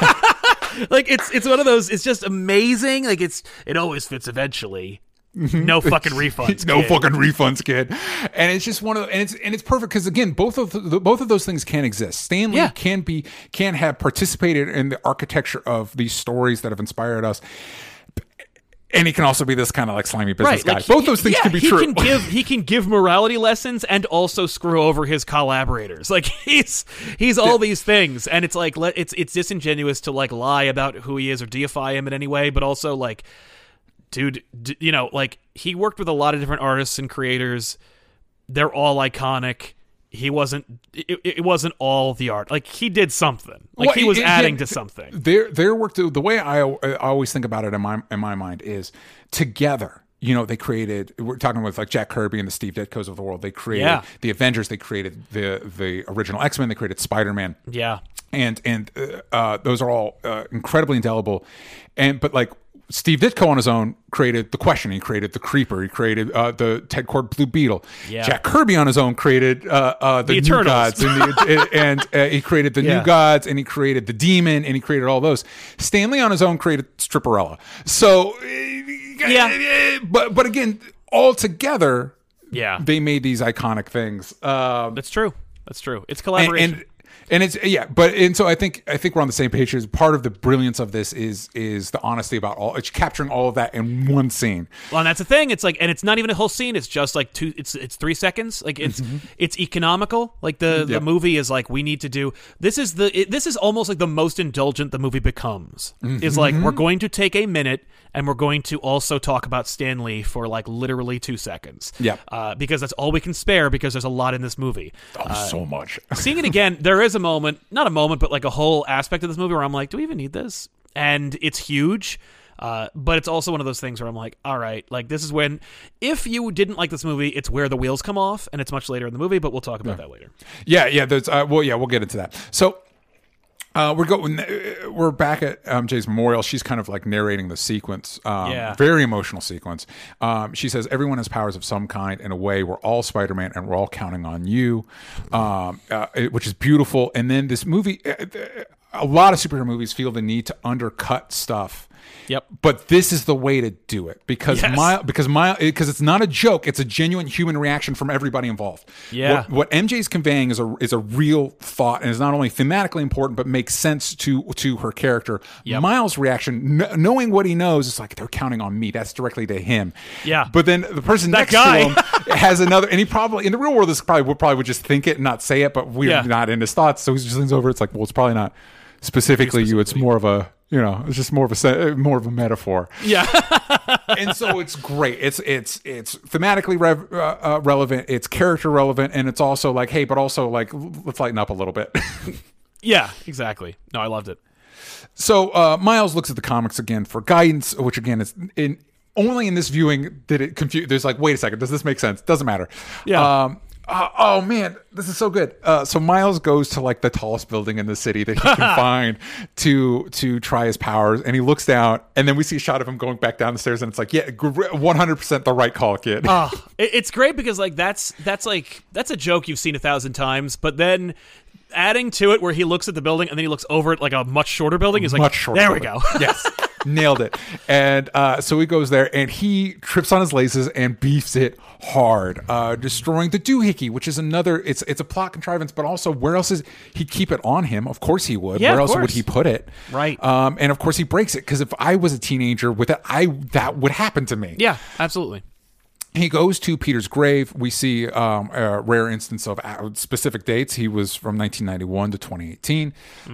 Speaker 2: it's one of those, it's just amazing. Like it always fits eventually. No fucking refunds.
Speaker 1: No fucking refunds, kid. And it's just one of and it's perfect because again, both of those things can exist. Stan Lee can have participated in the architecture of these stories that have inspired us. and he can also be this kind of like slimy business guy.
Speaker 2: Like,
Speaker 1: Both those things can be true.
Speaker 2: He can give morality lessons and also screw over his collaborators. Like he's all these things, and it's like it's disingenuous to like lie about who he is or deify him in any way, but also like, dude, you know, like he worked with a lot of different artists and creators. They're all iconic. He wasn't. It wasn't all the art. Like he did something. Like he was adding to something.
Speaker 1: Their work. The way I always think about it in my mind is together. You know, they created. We're talking with like Jack Kirby and the Steve Ditkos of the world. They created the Avengers. They created the original X-Men. They created Spider-Man.
Speaker 2: Yeah,
Speaker 1: and those are all incredibly indelible. But like. Steve Ditko on his own created The Question. He created The Creeper. He created the Ted Kord Blue Beetle.
Speaker 2: Yeah.
Speaker 1: Jack Kirby on his own created the New
Speaker 2: Eternals.
Speaker 1: Gods. And he created the New Gods, and he created The Demon, and he created all those. Stan Lee on his own created Stripperella. So, but again, all together, they made these iconic things.
Speaker 2: That's true. It's collaboration.
Speaker 1: And so I think we're on the same page. Part of the brilliance of this is the honesty about it's capturing all of that in one scene.
Speaker 2: Well, and that's the thing. It's like, and it's not even a whole scene. It's just like it's 3 seconds. Like it's economical. Like the movie is like, we need to do this is almost like the most indulgent the movie becomes. Is like, we're going to take a minute and we're going to also talk about Stan Lee for like literally 2 seconds. Yeah. Because that's all we can spare, because there's a lot in this movie.
Speaker 1: So much.
Speaker 2: Seeing it again, there is a moment, not a moment, but like a whole aspect of this movie where I'm like, do we even need this? And it's huge. But it's also one of those things where I'm like, all right, like this is when, if you didn't like this movie, it's where the wheels come off, and it's much later in the movie, but we'll talk about that later.
Speaker 1: There's we'll get into that. So we're back at MJ's memorial. She's kind of like narrating the sequence. Very emotional sequence. She says, everyone has powers of some kind. In a way, we're all Spider-Man, and we're all counting on you, which is beautiful. And then this movie, a lot of superhero movies feel the need to undercut stuff.
Speaker 2: Yep.
Speaker 1: But this is the way to do it, because because it's not a joke. It's a genuine human reaction from everybody involved.
Speaker 2: Yeah.
Speaker 1: What MJ's conveying is a real thought, and is not only thematically important, but makes sense to her character.
Speaker 2: Yep.
Speaker 1: Miles' reaction, knowing what he knows, is like, they're counting on me. That's directly to him.
Speaker 2: Yeah.
Speaker 1: But then the person next to him has another, and he probably, in the real world, would just think it and not say it, but we're not in his thoughts. So he just leans over. It's like, well, it's probably not specifically you. It's more of a, it's just more of a metaphor.
Speaker 2: Yeah.
Speaker 1: And so it's great. It's thematically relevant. It's character relevant, and it's also like, hey, but also like, let's lighten up a little bit.
Speaker 2: Yeah, exactly. No, I loved it.
Speaker 1: So Miles looks at the comics again for guidance, which again is only in this viewing did it confuse. There's like, wait a second, does this make sense? Doesn't matter.
Speaker 2: Yeah.
Speaker 1: Oh man, this is so good. So Miles goes to like the tallest building in the city that he can find to try his powers, and he looks down, and then we see a shot of him going back down the stairs, and it's like, 100% the right call, kid.
Speaker 2: It's great, because like that's a joke you've seen 1,000 times, but then adding to it where he looks at the building and then he looks over at like a much shorter building, he's like, there we go.
Speaker 1: Yes. Nailed it. And so he goes there, and he trips on his laces and beefs it hard, destroying the doohickey, which is another, it's a plot contrivance, but also where else is he'd keep it on him? Of course he would. Where else would he put it?
Speaker 2: Right.
Speaker 1: And of course he breaks it, because if I was a teenager with it, that would happen to me.
Speaker 2: Yeah, absolutely.
Speaker 1: He goes to Peter's grave. We see a rare instance of specific dates. He was from 1991 to 2018.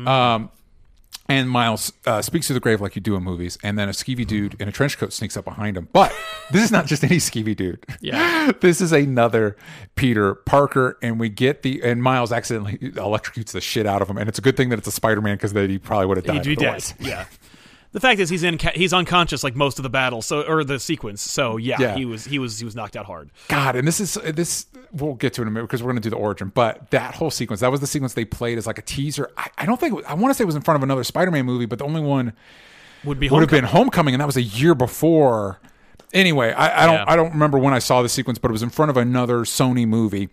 Speaker 1: And Miles speaks to the grave like you do in movies, and then a skeevy dude in a trench coat sneaks up behind him. But this is not just any skeevy dude.
Speaker 2: Yeah.
Speaker 1: This is another Peter Parker, and and Miles accidentally electrocutes the shit out of him. And it's a good thing that it's a Spider-Man, because then he probably would have died otherwise.
Speaker 2: Yeah. The fact is, he's unconscious like most of the battle, or the sequence. So he was knocked out hard.
Speaker 1: God, and this we'll get to it in a minute, because we're going to do the origin. But that whole sequence, that was the sequence they played as like a teaser. I don't think, I want to say it was in front of another Spider-Man movie, but the only one would have been Homecoming, and that was a year before. Anyway, I don't remember when I saw the sequence, but it was in front of another Sony movie.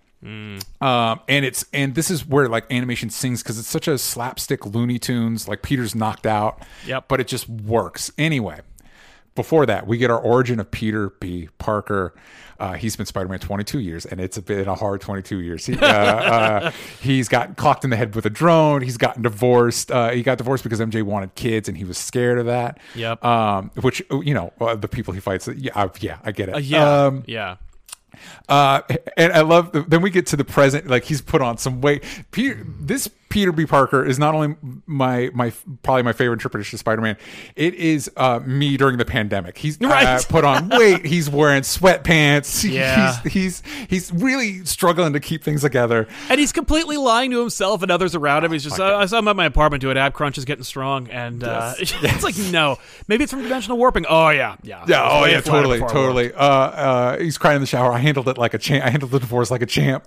Speaker 1: And this is where like animation sings, because it's such a slapstick Looney Tunes, like Peter's knocked out, but it just works. Anyway, before that, we get our origin of Peter B. Parker. He's been Spider-Man 22 years, and it's been a hard 22 years. He's got clocked in the head with a drone. He's gotten divorced. He got divorced because MJ wanted kids, and he was scared of that.
Speaker 2: Yep.
Speaker 1: Which, the people he fights, I get it.
Speaker 2: Yeah.
Speaker 1: And I love. Then we get to the present. Like, he's put on some weight. This Peter B. Parker is not only probably my favorite interpretation of Spider-Man. It is me during the pandemic. He's put on weight. He's wearing sweatpants.
Speaker 2: Yeah.
Speaker 1: He's really struggling to keep things together.
Speaker 2: And he's completely lying to himself and others around him. He's just, I'm at my apartment doing ab crunch is getting strong, and it's like, no, maybe it's from dimensional warping. Oh yeah.
Speaker 1: Totally. He's crying in the shower. I handled it like a champ. I handled the divorce like a champ.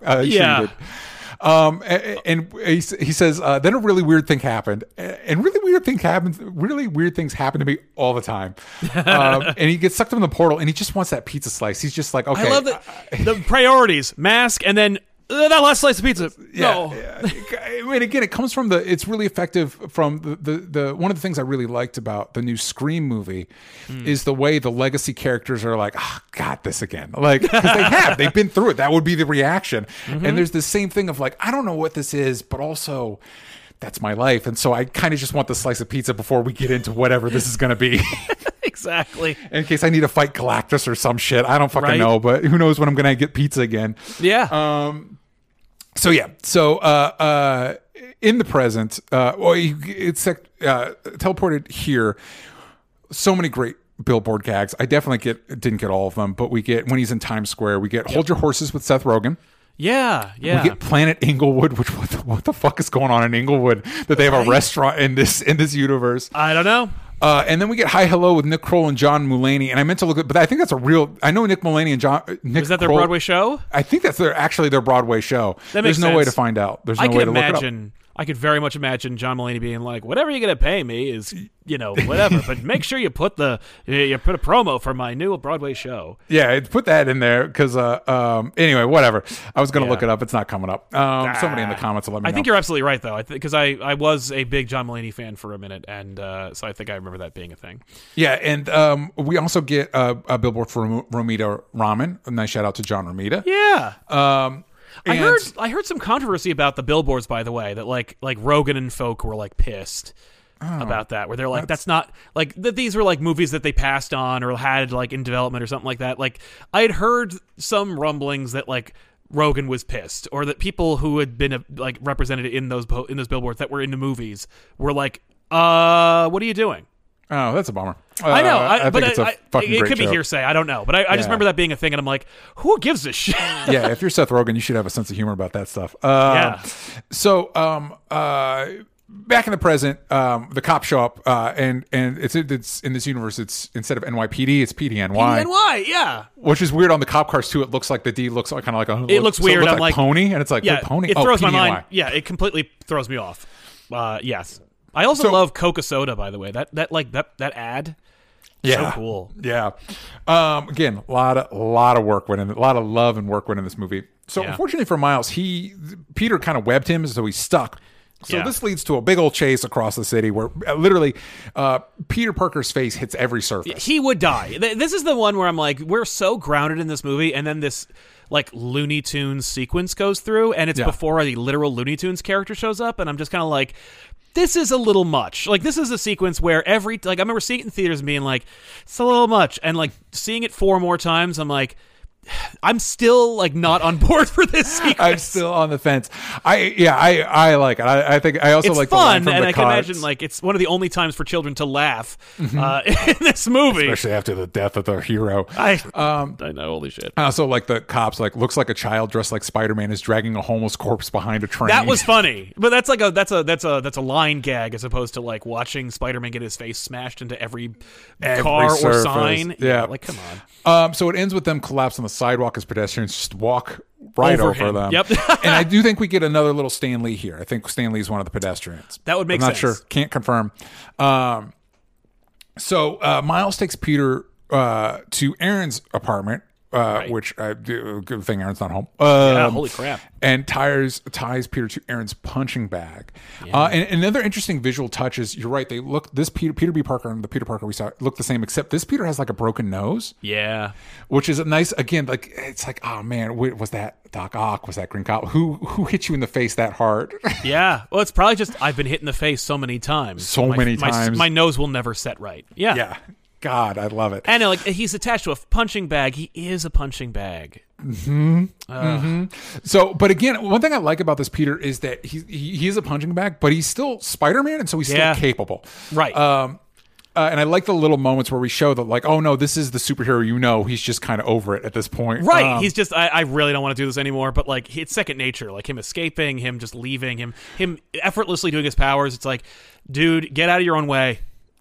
Speaker 1: And he says, then a really weird thing happened, and really weird things happen to me all the time. And he gets sucked in the portal, and he just wants that pizza slice. He's just like, okay.
Speaker 2: I love that the priorities: mask, and then that last slice of pizza.
Speaker 1: I mean, again, it comes from it's really effective from the one of the things I really liked about the new Scream movie is the way the legacy characters are like, got this again. Like, because they've been through it. That would be the reaction. And there's this same thing of like, I don't know what this is, but also that's my life. And so I kind of just want the slice of pizza before we get into whatever this is going to be.
Speaker 2: Exactly.
Speaker 1: In case I need to fight Galactus or some shit. I don't fucking know, but who knows when I'm going to get pizza again.
Speaker 2: Yeah.
Speaker 1: So in the present, it's teleported here. So many great billboard gags. I definitely didn't get all of them, but we get when he's in Times Square. We get Hold Your Horses with Seth Rogen.
Speaker 2: Yeah.
Speaker 1: We get Planet Inglewood, which what the fuck is going on in Inglewood that they have a restaurant in this universe?
Speaker 2: I don't know.
Speaker 1: And then we get Hi Hello with Nick Kroll and John Mulaney. And I meant to look at, but I think that's a real. I know Nick Mulaney and John. Nick
Speaker 2: Is that their
Speaker 1: Kroll,
Speaker 2: Broadway show?
Speaker 1: I think that's their Broadway show.
Speaker 2: There's
Speaker 1: no way to find out. There's no way to look it up.
Speaker 2: I could very much imagine John Mulaney being like, "Whatever you're gonna pay me is, whatever, but make sure you put a promo for my new Broadway show."
Speaker 1: Yeah, put that in there because anyway, whatever. I was gonna look it up. It's not coming up. Somebody in the comments will let me know.
Speaker 2: I think you're absolutely right though, because I was a big John Mulaney fan for a minute, and so I think I remember that being a thing.
Speaker 1: Yeah, and we also get a billboard for Romita Ramen. A nice shout out to John Romita.
Speaker 2: Yeah. I heard some controversy about the billboards, by the way, that like Rogan and folk were like pissed about that, where they're like, that's not like that. These were like movies that they passed on or had like in development or something like that. Like I had heard some rumblings that like Rogan was pissed, or that people who had been like represented in those billboards that were into movies were like, what are you doing?
Speaker 1: Oh, that's a bummer.
Speaker 2: I know,
Speaker 1: I think it's a fucking great
Speaker 2: it could be
Speaker 1: joke.
Speaker 2: hearsay. I don't know, but I just remember that being a thing, and I'm like, who gives a shit?
Speaker 1: Yeah, if you're Seth Rogen, you should have a sense of humor about that stuff. So, back in the present, the cops show up, and it's in this universe. It's instead of NYPD, it's PDNY.
Speaker 2: PDNY, yeah.
Speaker 1: Which is weird on the cop cars too. It looks like the D looks like kind of like a.
Speaker 2: It looks weird.
Speaker 1: It looks
Speaker 2: I'm like
Speaker 1: pony, and it's like pony.
Speaker 2: It throws my
Speaker 1: PDNY.
Speaker 2: mind. Yeah, it completely throws me off. Yes. I also love Coca Soda, by the way. That ad.
Speaker 1: Yeah.
Speaker 2: So cool.
Speaker 1: Yeah. Again, a lot of work went in, a lot of love and work went in this movie. So unfortunately for Miles, Peter kind of webbed him, so he's stuck. So this leads to a big old chase across the city where literally Peter Parker's face hits every surface.
Speaker 2: He would die. This is the one where I'm like, we're so grounded in this movie, and then this like Looney Tunes sequence goes through, and it's before the literal Looney Tunes character shows up, and I'm just kind of like, this is a little much. Like, this is a sequence where I remember seeing it in theaters and being like, it's a little much. And, like, seeing it 4 more times, I'm like, I'm still like not on board for this sequence.
Speaker 1: I'm still on the fence. I like it. I think I also
Speaker 2: it's
Speaker 1: like
Speaker 2: fun,
Speaker 1: the line from
Speaker 2: and
Speaker 1: the
Speaker 2: I can imagine like it's one of the only times for children to laugh in this movie,
Speaker 1: especially after the death of their hero.
Speaker 2: I know, holy shit.
Speaker 1: Also, like the cops, like looks like a child dressed like Spider-Man is dragging a homeless corpse behind a train.
Speaker 2: That was funny, but that's like a line gag as opposed to like watching Spider-Man get his face smashed into every car
Speaker 1: surface.
Speaker 2: or sign.
Speaker 1: Yeah,
Speaker 2: like come on.
Speaker 1: So it ends with them collapsing on the sidewalk as pedestrians just walk right over them.
Speaker 2: Yep.
Speaker 1: And I do think we get another little Stan Lee here. I think Stan Lee is one of the pedestrians.
Speaker 2: That would make
Speaker 1: sense. I'm not
Speaker 2: sense.
Speaker 1: sure. Can't confirm. So Miles takes Peter to Aaron's apartment, which good thing Aaron's not home.
Speaker 2: Yeah, holy crap.
Speaker 1: And ties Peter to Aaron's punching bag. And another interesting visual touch is, you're right, they look, this Peter B. Parker and the Peter Parker we saw look the same, except this Peter has like a broken nose.
Speaker 2: Yeah.
Speaker 1: Which is a nice, again, like, it's like, oh man, was that Doc Ock? Was that Green Goblin? Who hit you in the face that hard?
Speaker 2: Yeah. Well, it's probably just I've been hit in the face so many times. My nose will never set right. Yeah.
Speaker 1: Yeah. God, I love it.
Speaker 2: And like, he's attached to a punching bag. He is a punching bag.
Speaker 1: So, but again, one thing I like about this Peter is that he is a punching bag, but he's still Spider-Man, and so he's still capable.
Speaker 2: Right.
Speaker 1: And I like the little moments where we show that, like, oh no, this is the superhero. He's just kind of over it at this point.
Speaker 2: Right. He's just, I really don't want to do this anymore. But like, it's second nature. Like him escaping, him just leaving, him effortlessly doing his powers. It's like, dude, get out of your own way.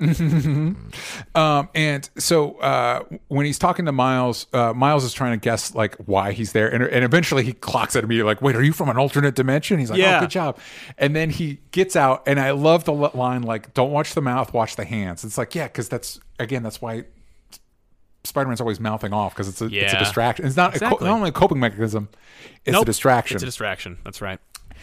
Speaker 1: And so when he's talking to Miles, Miles is trying to guess like why he's there, and eventually he clocks it immediately, like, wait, are you from an alternate dimension? He's like, oh, good job. And then he gets out, and I love the line, like, don't watch the mouth, watch the hands. It's like, yeah, because that's why Spider-Man's always mouthing off, because it's a distraction. It's not not only a coping mechanism, it's a distraction.
Speaker 2: It's a distraction. That's right.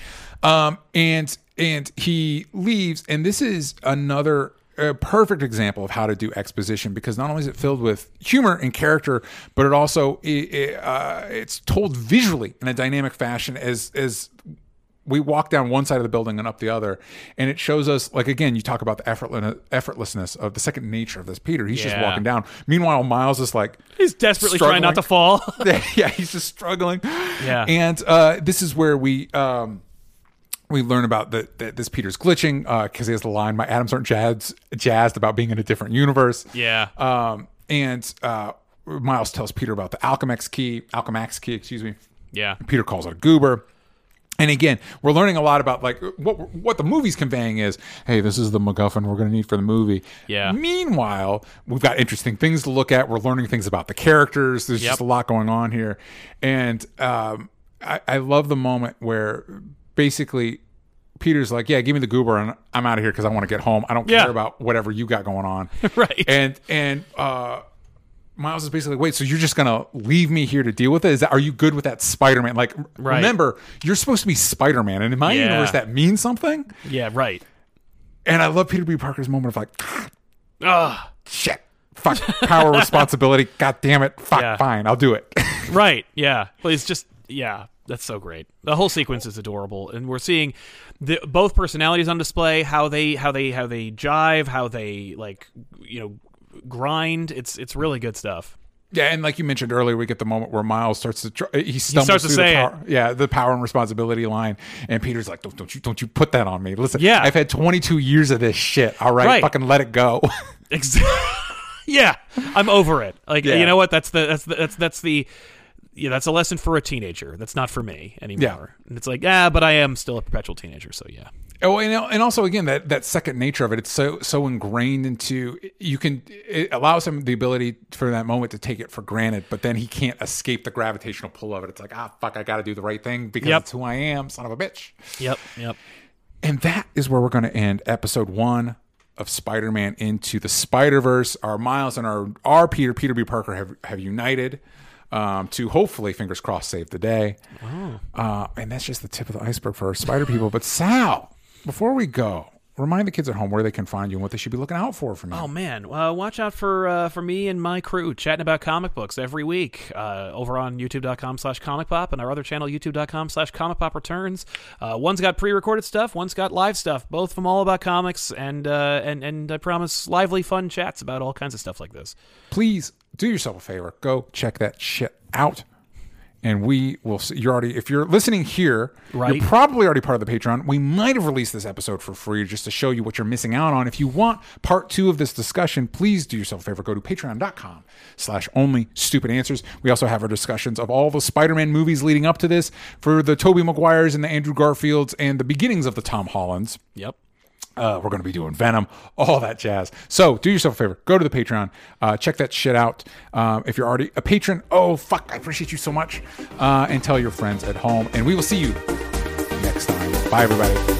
Speaker 1: And he leaves, and this is another a perfect example of how to do exposition, because not only is it filled with humor and character, but it also it's told visually in a dynamic fashion as we walk down one side of the building and up the other, and it shows us, like, again, you talk about the effortlessness of the second nature of this Peter. He's just walking down. Meanwhile, Miles is like,
Speaker 2: he's desperately trying not to fall.
Speaker 1: Yeah, he's just struggling.
Speaker 2: Yeah,
Speaker 1: and this is where we learn about that this Peter's glitching because he has the line, "My atoms aren't jazzed about being in a different universe."
Speaker 2: Yeah.
Speaker 1: And Miles tells Peter about the Alchemax key, excuse me.
Speaker 2: Yeah.
Speaker 1: Peter calls it a goober. And again, we're learning a lot about like what the movie's conveying is, hey, this is the MacGuffin we're going to need for the movie.
Speaker 2: Yeah.
Speaker 1: Meanwhile, we've got interesting things to look at. We're learning things about the characters. There's just a lot going on here. And I love the moment where basically Peter's like, yeah, give me the goober and I'm out of here because I want to get home. I don't care about whatever you got going on.
Speaker 2: Right.
Speaker 1: And Miles is basically, wait, so you're just going to leave me here to deal with it? Are you good with that Spider-Man? Like, remember, you're supposed to be Spider-Man, and in my universe, that means something.
Speaker 2: Yeah, right.
Speaker 1: And I love Peter B. Parker's moment of like, shit, fuck, power, responsibility, god damn it, fuck, fine, I'll do it.
Speaker 2: Right, yeah. Well, it's just, that's so great. The whole sequence is adorable, and we're seeing both personalities on display, how they jive, how they, like, grind. It's really good stuff.
Speaker 1: Yeah, and like you mentioned earlier, we get the moment where Miles starts to stumbles through the power and responsibility line, and Peter's like, don't you put that on me. Listen, I've had 22 years of this shit. All right. Fucking let it go.
Speaker 2: Exactly. Yeah, I'm over it. Like, you know what? That's a lesson for a teenager. That's not for me anymore. Yeah. And it's like, but I am still a perpetual teenager, so yeah.
Speaker 1: Oh, and also again that second nature of it. It's so ingrained into it allows him the ability for that moment to take it for granted, but then he can't escape the gravitational pull of it. It's like, fuck, I got to do the right thing because it's who I am, son of a bitch.
Speaker 2: Yep.
Speaker 1: And that is where we're going to end episode 1 of Spider-Man Into the Spider-Verse. Our Miles and our Peter B. Parker have united to hopefully, fingers crossed, save the day. And that's just the tip of the iceberg for our Spider people. But Sal, before we go, remind the kids at home where they can find you and what they should be looking out for from you.
Speaker 2: Oh man, watch out for me and my crew chatting about comic books every week over on youtube.com/comicpop and our other channel, youtube.com/comicpop returns. One's got pre-recorded stuff, one's got live stuff, both from All About Comics, and I promise lively, fun chats about all kinds of stuff like this.
Speaker 1: Please do yourself a favor, go check that shit out. And we will see. If you're listening here, you're probably already part of the Patreon. We might have released this episode for free just to show you what you're missing out on. If you want part 2 of this discussion, please do yourself a favor. Go to patreon.com/onlystupidanswers. We also have our discussions of all the Spider-Man movies leading up to this for the Tobey Maguires and the Andrew Garfields and the beginnings of the Tom Hollands.
Speaker 2: Yep.
Speaker 1: We're going to be doing Venom, all that jazz. So do yourself a favor. Go to the Patreon. Check that shit out. If you're already a patron, I appreciate you so much. And tell your friends at home. And we will see you next time. Bye, everybody.